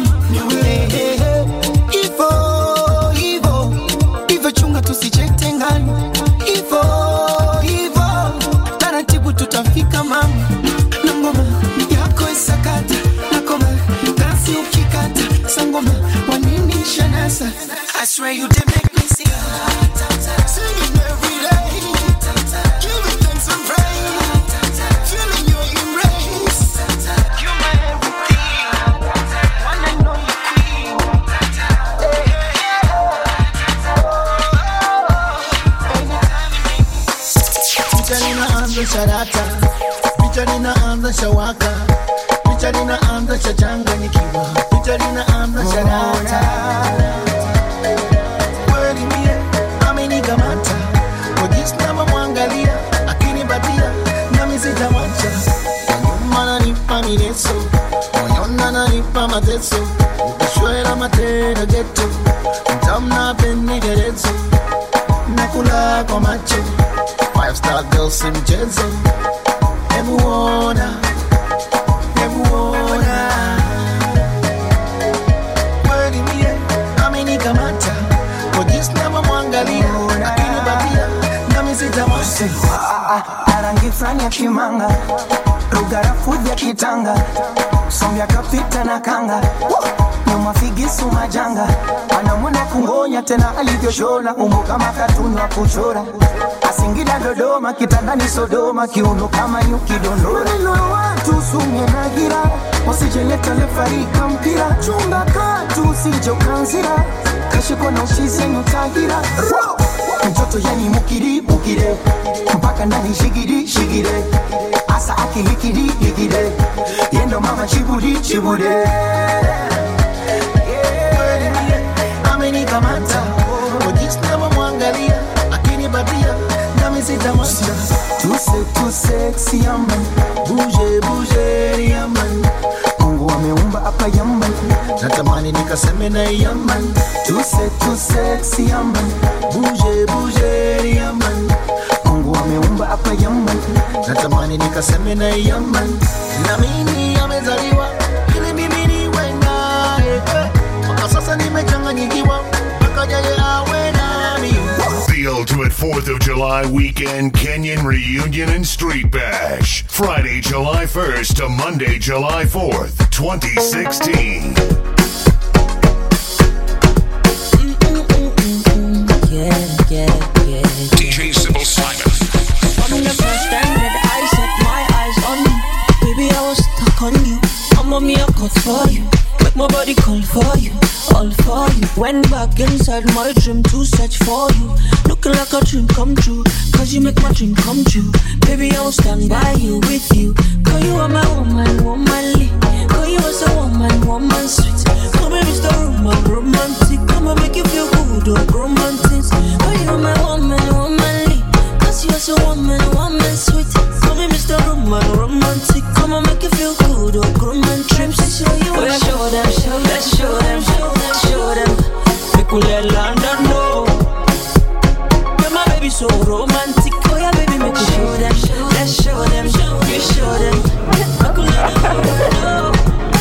Speaker 20: Ivo, Ivo, Ivo chunga tusichetengana. Ivo, Ivo, taratibu tutafika mama. Na ngoma yako isakata, na koma kasi ukikata. Sangoma wanini shanasa. I swear you did make me sing. Singing every day. Sharata, picha linaanza shawaka, picha linaanza shachanganyikiwa, picha linaanza sharata. Kweli mie amenikamata, kwa jinsi navyomwangalia, akinipatia nami sitamwacha. Nyuma ananipa mineso, moyoni ananipa mateso, ukishwela matendo geto, mtamna pendekezo, nakula kwa macho. Five star girls in mchezo. Emuona, emuona. Kweli mie amenikamata, kwa jinsi navyomwangalia, akinipatia nami sitamwacha.
Speaker 22: Arangi frani ya kimanga, rugarafu ya kitanga, sombya kapita na kanga, nyuma figisu majanga. Anamuna kungonya tena alivyoshona, umbo kama katuni wa kuchora. Asingida Dodoma, kitandani Sodoma, kiuno kama nyuki dondora. Neno watu sumye na gira, wasijeleta lefarika mpira. Chunga katu usije ukanzira, kashiko na ushizi nutagira. Mtoto yani mukiri, mukire, mpaka ndani shigiri, shigire. Asa akilikiri, likire, yendo mama chiburi, chibure.
Speaker 20: Amenikamata, kwa jinsi navyomwangalia, akinipatia nami sitamwacha.
Speaker 22: Tuse tuse siaman,
Speaker 20: buje buje yaman.
Speaker 22: Mungu ameumba hapa yaman,
Speaker 20: natamani nikaseme na yaman.
Speaker 22: Tuse tuse siaman,
Speaker 20: buje buje yaman.
Speaker 22: Mungu ameumba hapa yaman,
Speaker 20: natamani nikaseme na yaman. Na mimi amezaliwa ili mimi niwe naye. Mpaka sasa nimechanganyikiwa, mpaka jaye awe nami.
Speaker 1: Feel ultimate fourth of July weekend Kenyan reunion and street bash. Friday, July first to Monday, July fourth, twenty sixteen.
Speaker 21: Yeah, yeah, yeah.
Speaker 2: D J Simple Simon.
Speaker 21: From the first time that I set my eyes on you, baby, I was stuck on you. I'm on me a cut for you, make my body call for you, all for you. Went back inside my dream to search for you, looking like a dream come true, cause you make my dream come true. Baby, I will stand by you, with you, cause you are my woman, womanly, cause you are so woman, woman sweet. Come here, Mister Roman, romantic, come and make you feel good, oh, romantic. Cause you are my woman, womanly, cause you are so woman, woman sweet. Come here, Mister Roman, romantic, come and make you feel good, oh, romantic. Show you, oh, yeah, show them, show them, show them, show them, show them. Make we let London know. You're my baby, so romantic. Oh yeah, baby, make we show them, let's show them, you show them. Make we let London know.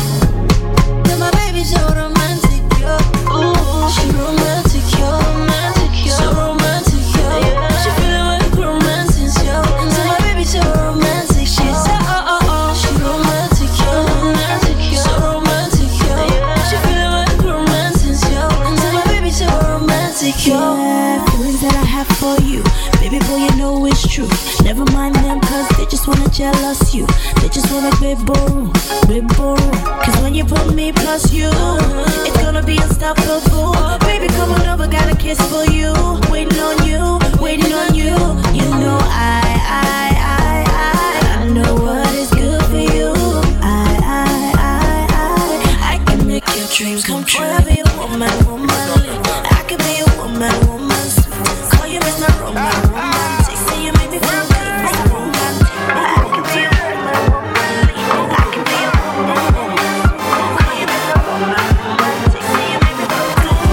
Speaker 21: You're my baby, so romantic, yo. Ooh, she romantic, yo, romantic, yo, so romantic, yo. She feeling like romantic, yo. So my baby, so romantic, she's so oh oh oh. She romantic, yo, romantic, yo, so romantic, yo. She feeling like romantic, yo. So my baby, so romantic, yo. Yeah, feelings that I have for you, baby boy, you know it's true. Never mind them, cause they just wanna jealous you. They just wanna big boom, big boom. Cause when you put me plus you, it's gonna be unstoppable. Baby, come on over, got a kiss for you. Waiting on you, waiting on you. You know I, I, I, I, I know what is good for you. I, I, I, I, I can make your dreams come true. I'll be a woman, woman. I can be a woman, woman. Call you Mister Roman, romantic. Say you make me feel good, Mister Romantic. I can be a woman, woman. I can be a woman, woman. Call you Mister Roman, romantic. Say you make me feel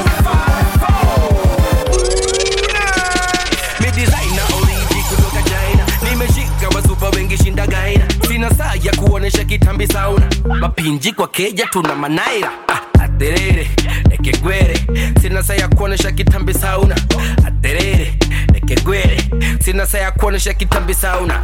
Speaker 21: good.
Speaker 4: Me designer origi kutoka China, nimeshika wasupa wengi shinda gaina. Sina saa ya kuonesha kitambi sauna, mapinji kwa keja tuna manaira. Ah, aterere, eke gwere. Sina saa ya kuonesha kitambi sauna. Aterere, eke gwere. Sina saa ya kuonesha kitambi sauna.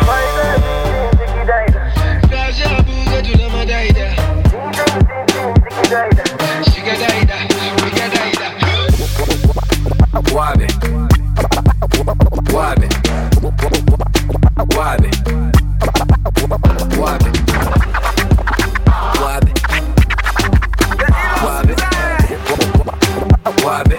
Speaker 4: Wabe, wabe, wabe, wabe, wabe, wabe, wabe,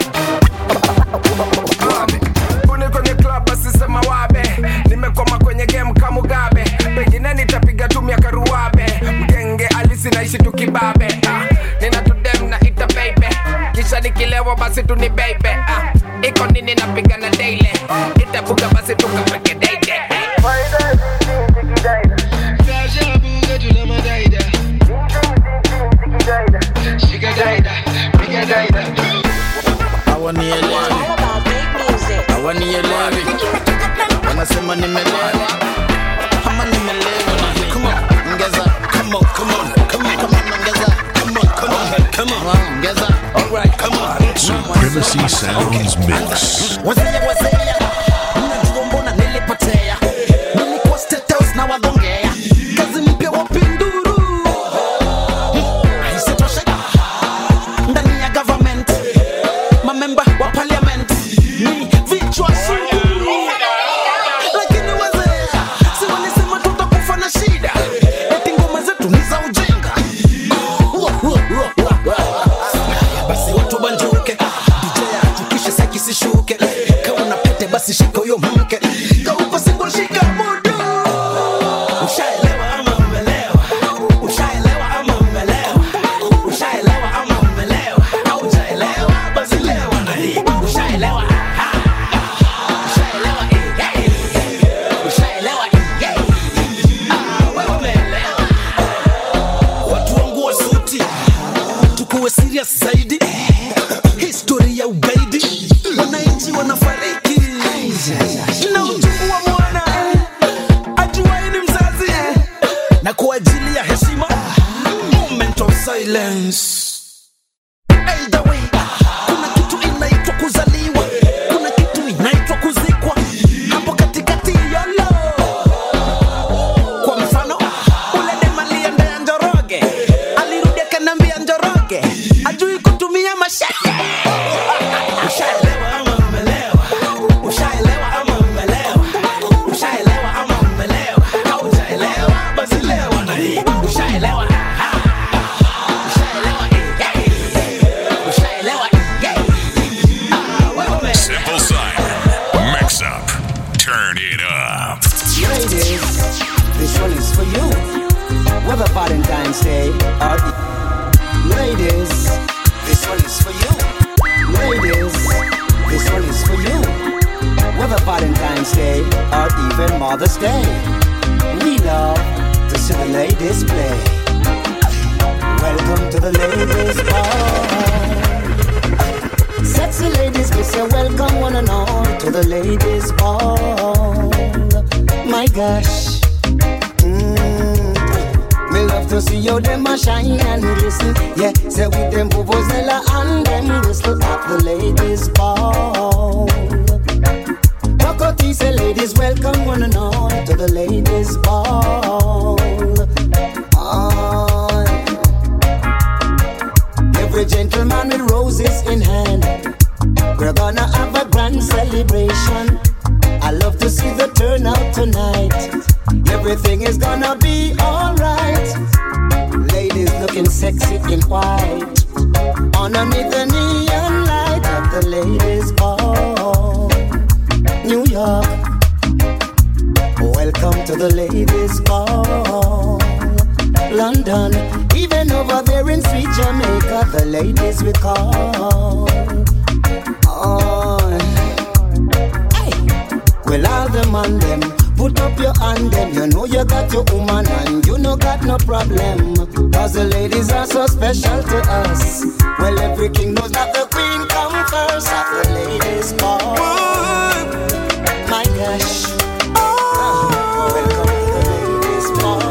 Speaker 4: wabe. Kune kwenye club basi sema wabe, nimekoma kwenye game kama Mugabe, pengine nitapiga tu miaka ruwabe, mgenge alisi naishi tukibabe. Ah, nina tudem na ita baby, kisha nikilewa basi tu ni baby. Ah, iko nini napiga na daily, itabuga basi tukapeke daily.
Speaker 13: Hawanielewi, wanasema nimelewa ama nimelewa. Come on, ongeza, come on, come on, come on, come on, ongeza, come on, come on, come on, ongeza, alright, come on.
Speaker 12: Supremacy Sounds Mix.
Speaker 13: Wazea wazea, mnajua mbona nilipotea, nilikuwa State House na wagongea, kazi mpya wapinduru, haisitoshe ndani ya government, mamemba wa parliament ni vichwa sugu. Lakini wazea, si walisema tutakufa na shida, eti ngoma zetu ni za ujinga. Basi watu banjuke, D J hakikisha saki sishuke, kama una pete basi shika huyo mke, kaupa single shika mudu. Ushaelewa ama umelewa? Ushaelewa ama umelewa? Ushaelewa ama umelewa? Haujaelewa basi lewa na hii. Ushaelewa? Ushaelewa? Ushaelewa? Ah, wewe umeelewa? Watu wangu wa suti, tukuwe serious zaidi. History ya ugaidi, wananchi wanafariki na uchungu wa mwana ajuai ni mzazi, na kwa ajili ya heshima moment of silence. Either way, kuna kitu inaitwa kuzaliwa, kuna kitu inaitwa kuzaliwa.
Speaker 5: Mother's Day. We love to see the ladies play. Welcome to the ladies' ball. Sexy ladies, we say welcome one and all to the ladies' ball. My gosh, mm, me love to see how them a shine and glisten. Yeah, say with them vuvuzela and them whistle at the ladies' ball. Kokoti say ladies, welcome one and all to the ladies' ball. Oh. Every gentleman with roses in hand, we're gonna have a grand celebration. I love to see the turnout tonight. Everything is gonna be alright. Ladies looking sexy in white, underneath the neon light at the ladies' ball. New York, welcome to the ladies' ball. London, even over there in sweet Jamaica, the ladies we call. Oh. Well, all them on them, put up your hand them. You know you got your woman and you no got no problem. Cause the ladies are so special to us. Well, every king knows that the queen come first at the ladies' ball. My gosh, oh, welcome to the ladies'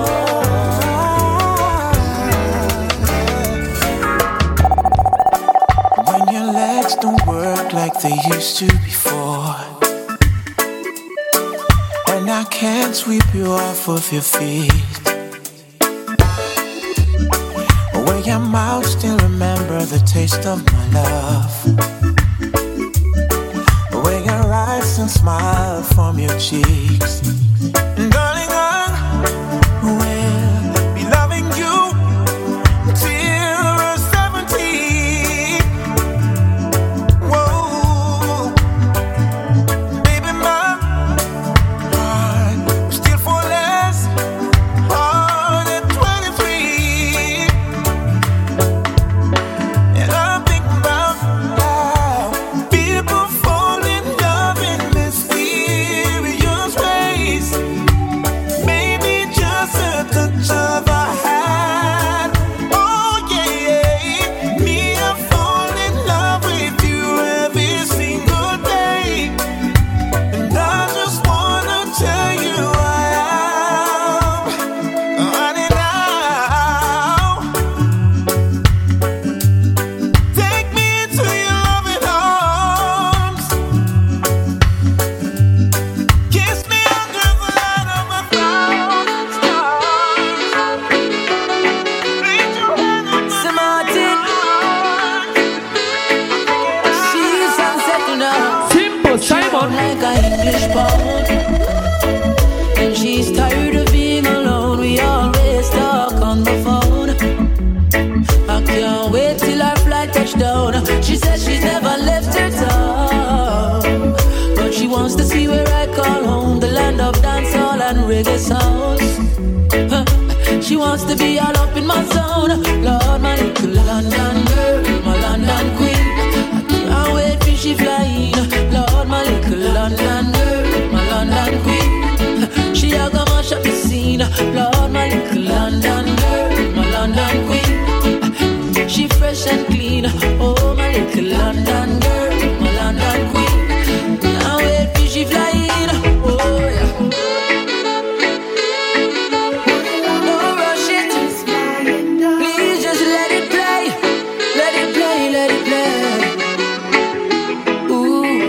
Speaker 13: ball. When your legs don't work like they used to before, and I can't sweep you off of your feet, when your mouth still remember the taste of my love, when your eyes and smile from your cheeks, darling, I will be loving you till we're seventy. Whoa, baby, my she says she's never left her town, but she wants to see where I call home, the land of dancehall and reggae sounds. Huh. She wants to be all up in my zone. Lord, my little London girl, my London queen, I can't wait till she flying. Lord, my little London girl, my London queen, she a go mash up the scene. Lord, my little London girl, my London queen, she fresh and clean. Oh, my little London girl, my London queen, now wait till she flying. Oh, yeah. Don't rush it, please just let it play. Let it play, let it play. Ooh,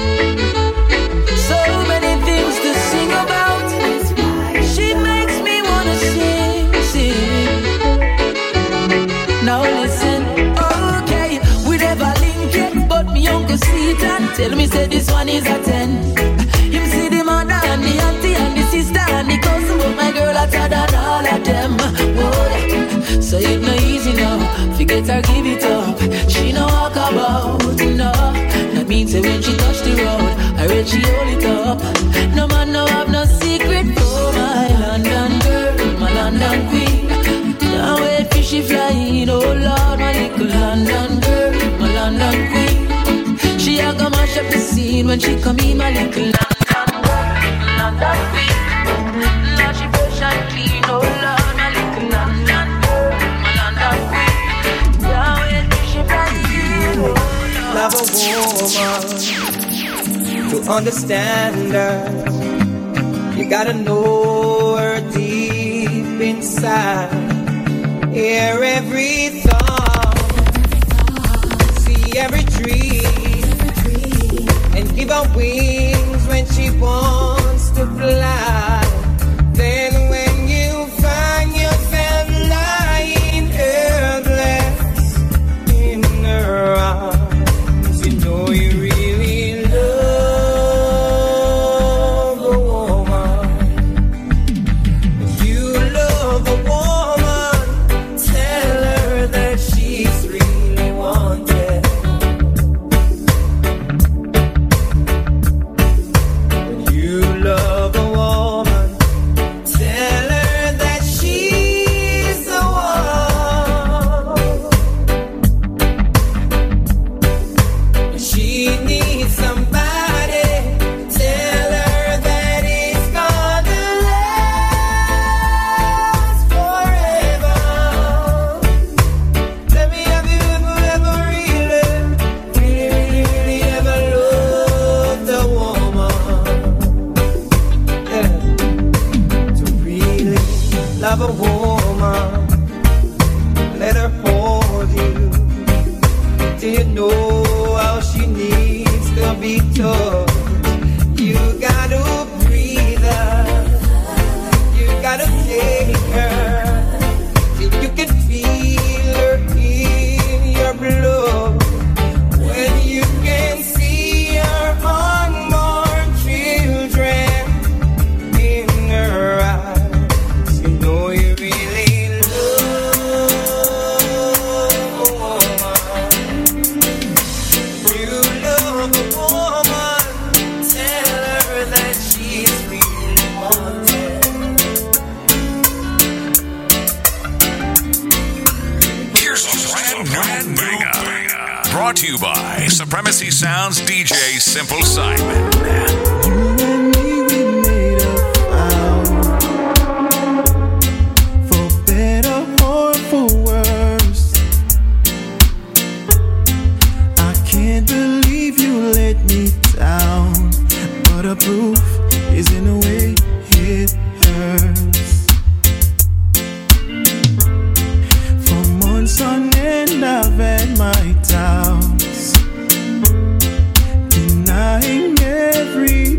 Speaker 13: so many things to sing about. She makes me wanna sing, sing. Now listen, okay, we never link yet, but me uncle see it and tell me say this one is a ten. Him see the mother and the auntie and the sister and the cousin, but my girl hotter than all of them. Oh, yeah. So it no easy now, forget her, give it up. She no walk about, no. That means that when she touch the road, I read she hold it up. No man no have no secret. Oh, my London girl, my London queen, now wait till she flying. Oh Lord, my little London girl, my London queen, she a go mash up the scene when she come in, my little London girl, London queen.
Speaker 15: woman to understand her. You gotta know her deep inside. Hear every thought, see every dream, and give her wings when she wants to fly. Then when you find yourself lying helpless in her arms, you know you really love a woman. If you love a woman, tell her that she's really wanted. When you love a woman, tell her that she's the one. She needs somebody. Tell her that it's gonna last forever. Let me have you ever, ever really, really, really, really ever loved a woman. Yeah. To really love a woman, let her hold you. Do you know how she needs to be touched? You gotta breathe her, you gotta take her, till you can feel her in your blood. When you can see her unborn children in her eyes, you know you really love a woman. You love a woman, tell her that she's really wanted.
Speaker 2: Here's a brand new banger. Brought to you by Supremacy Sounds D J Simple Simon.
Speaker 3: For better or for worse, I can't believe you let me down, but the proof is in the way it hurts. For months on end I've had my doubts, denying every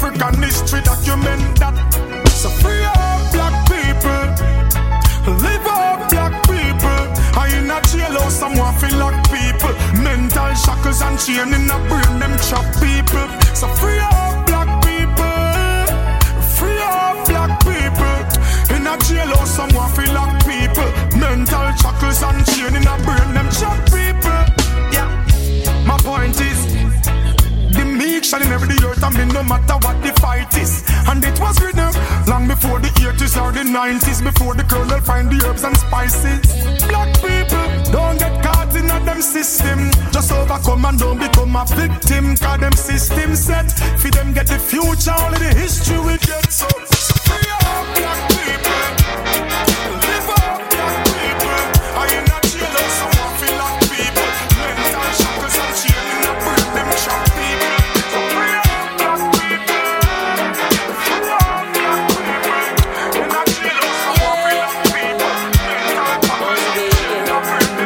Speaker 7: African history document that. So free up black people, live up black people. I in a jailhouse, someone feel like people. Mental shackles and chain in a brain, them trap people. So free up black people, free up black people. In a jailhouse, someone feel like people. Mental shackles and chain in a brain, them trap people. Yeah, my point is, the meek shall never the earth and me no matter what the fight is. And it was written long before the eighties or the nineties, before the colonel find the herbs and spices. Black people, don't get caught in a them system. Just overcome and don't become a victim. Cause them system set, for them get the future, only the history we get. So, so free up black people, live up black people. I am not jealous, someone feel like people. Mental shackles and chain in a brain, them trap people. So free up black people, free up black people. I'm not jealous, someone feel like people. Mental shackles and chain in a brain, them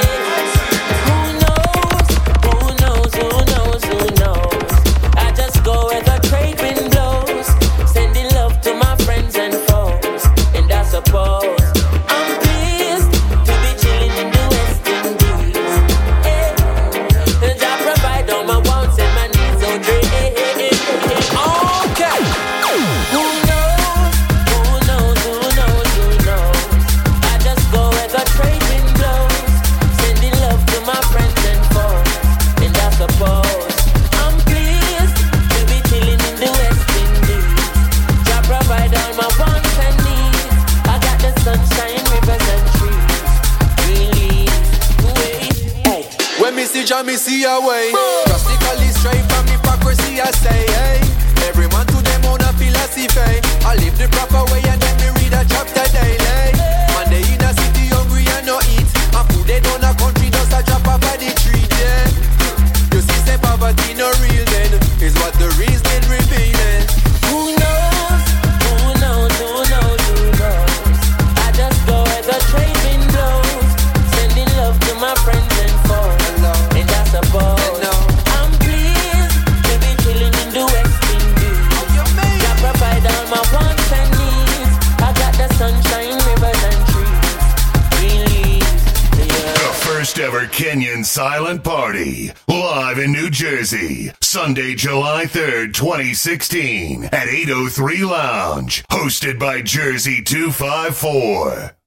Speaker 9: Who knows, who knows, who knows? I just go where the trade wind blows, sending love to my friends and foes. And I suppose I'm pleased to be chilling in the West Indies. Eh, and I provide all my wants and my needs, oh dream. Okay. Who knows, who knows, who knows, who knows? I just go where the trade wind blows, sending love to my friends and foes. And I suppose I'm pleased to be chilling in the West Indies. I provide all my wants and needs. I got the sunshine, rivers and trees. Really, wait, hey.
Speaker 23: When me see Jah, me see a way. Drastically straight from hypocrisy, I say, hey. Every man to them own a philosophy. I live the proper way and then me read a chapter daily. Man, they in a city hungry and no eat. And food they down a country just a drop off of the tree, yeah. You see, say poverty no real then, is what the reason revealing.
Speaker 9: Who knows, who knows, who knows, who knows? I just go where the trade wind blows, sending love to my friends and foes. And I suppose I'm pleased to be chilling in the West Indies. I provide all my wants and needs. I got the sunshine, rivers and trees. Really, yeah.
Speaker 1: The first ever Kenyan Silent Party, live in New Jersey, Sunday, July third, twenty sixteen, at eight oh three Lounge, hosted by Jersey two five four.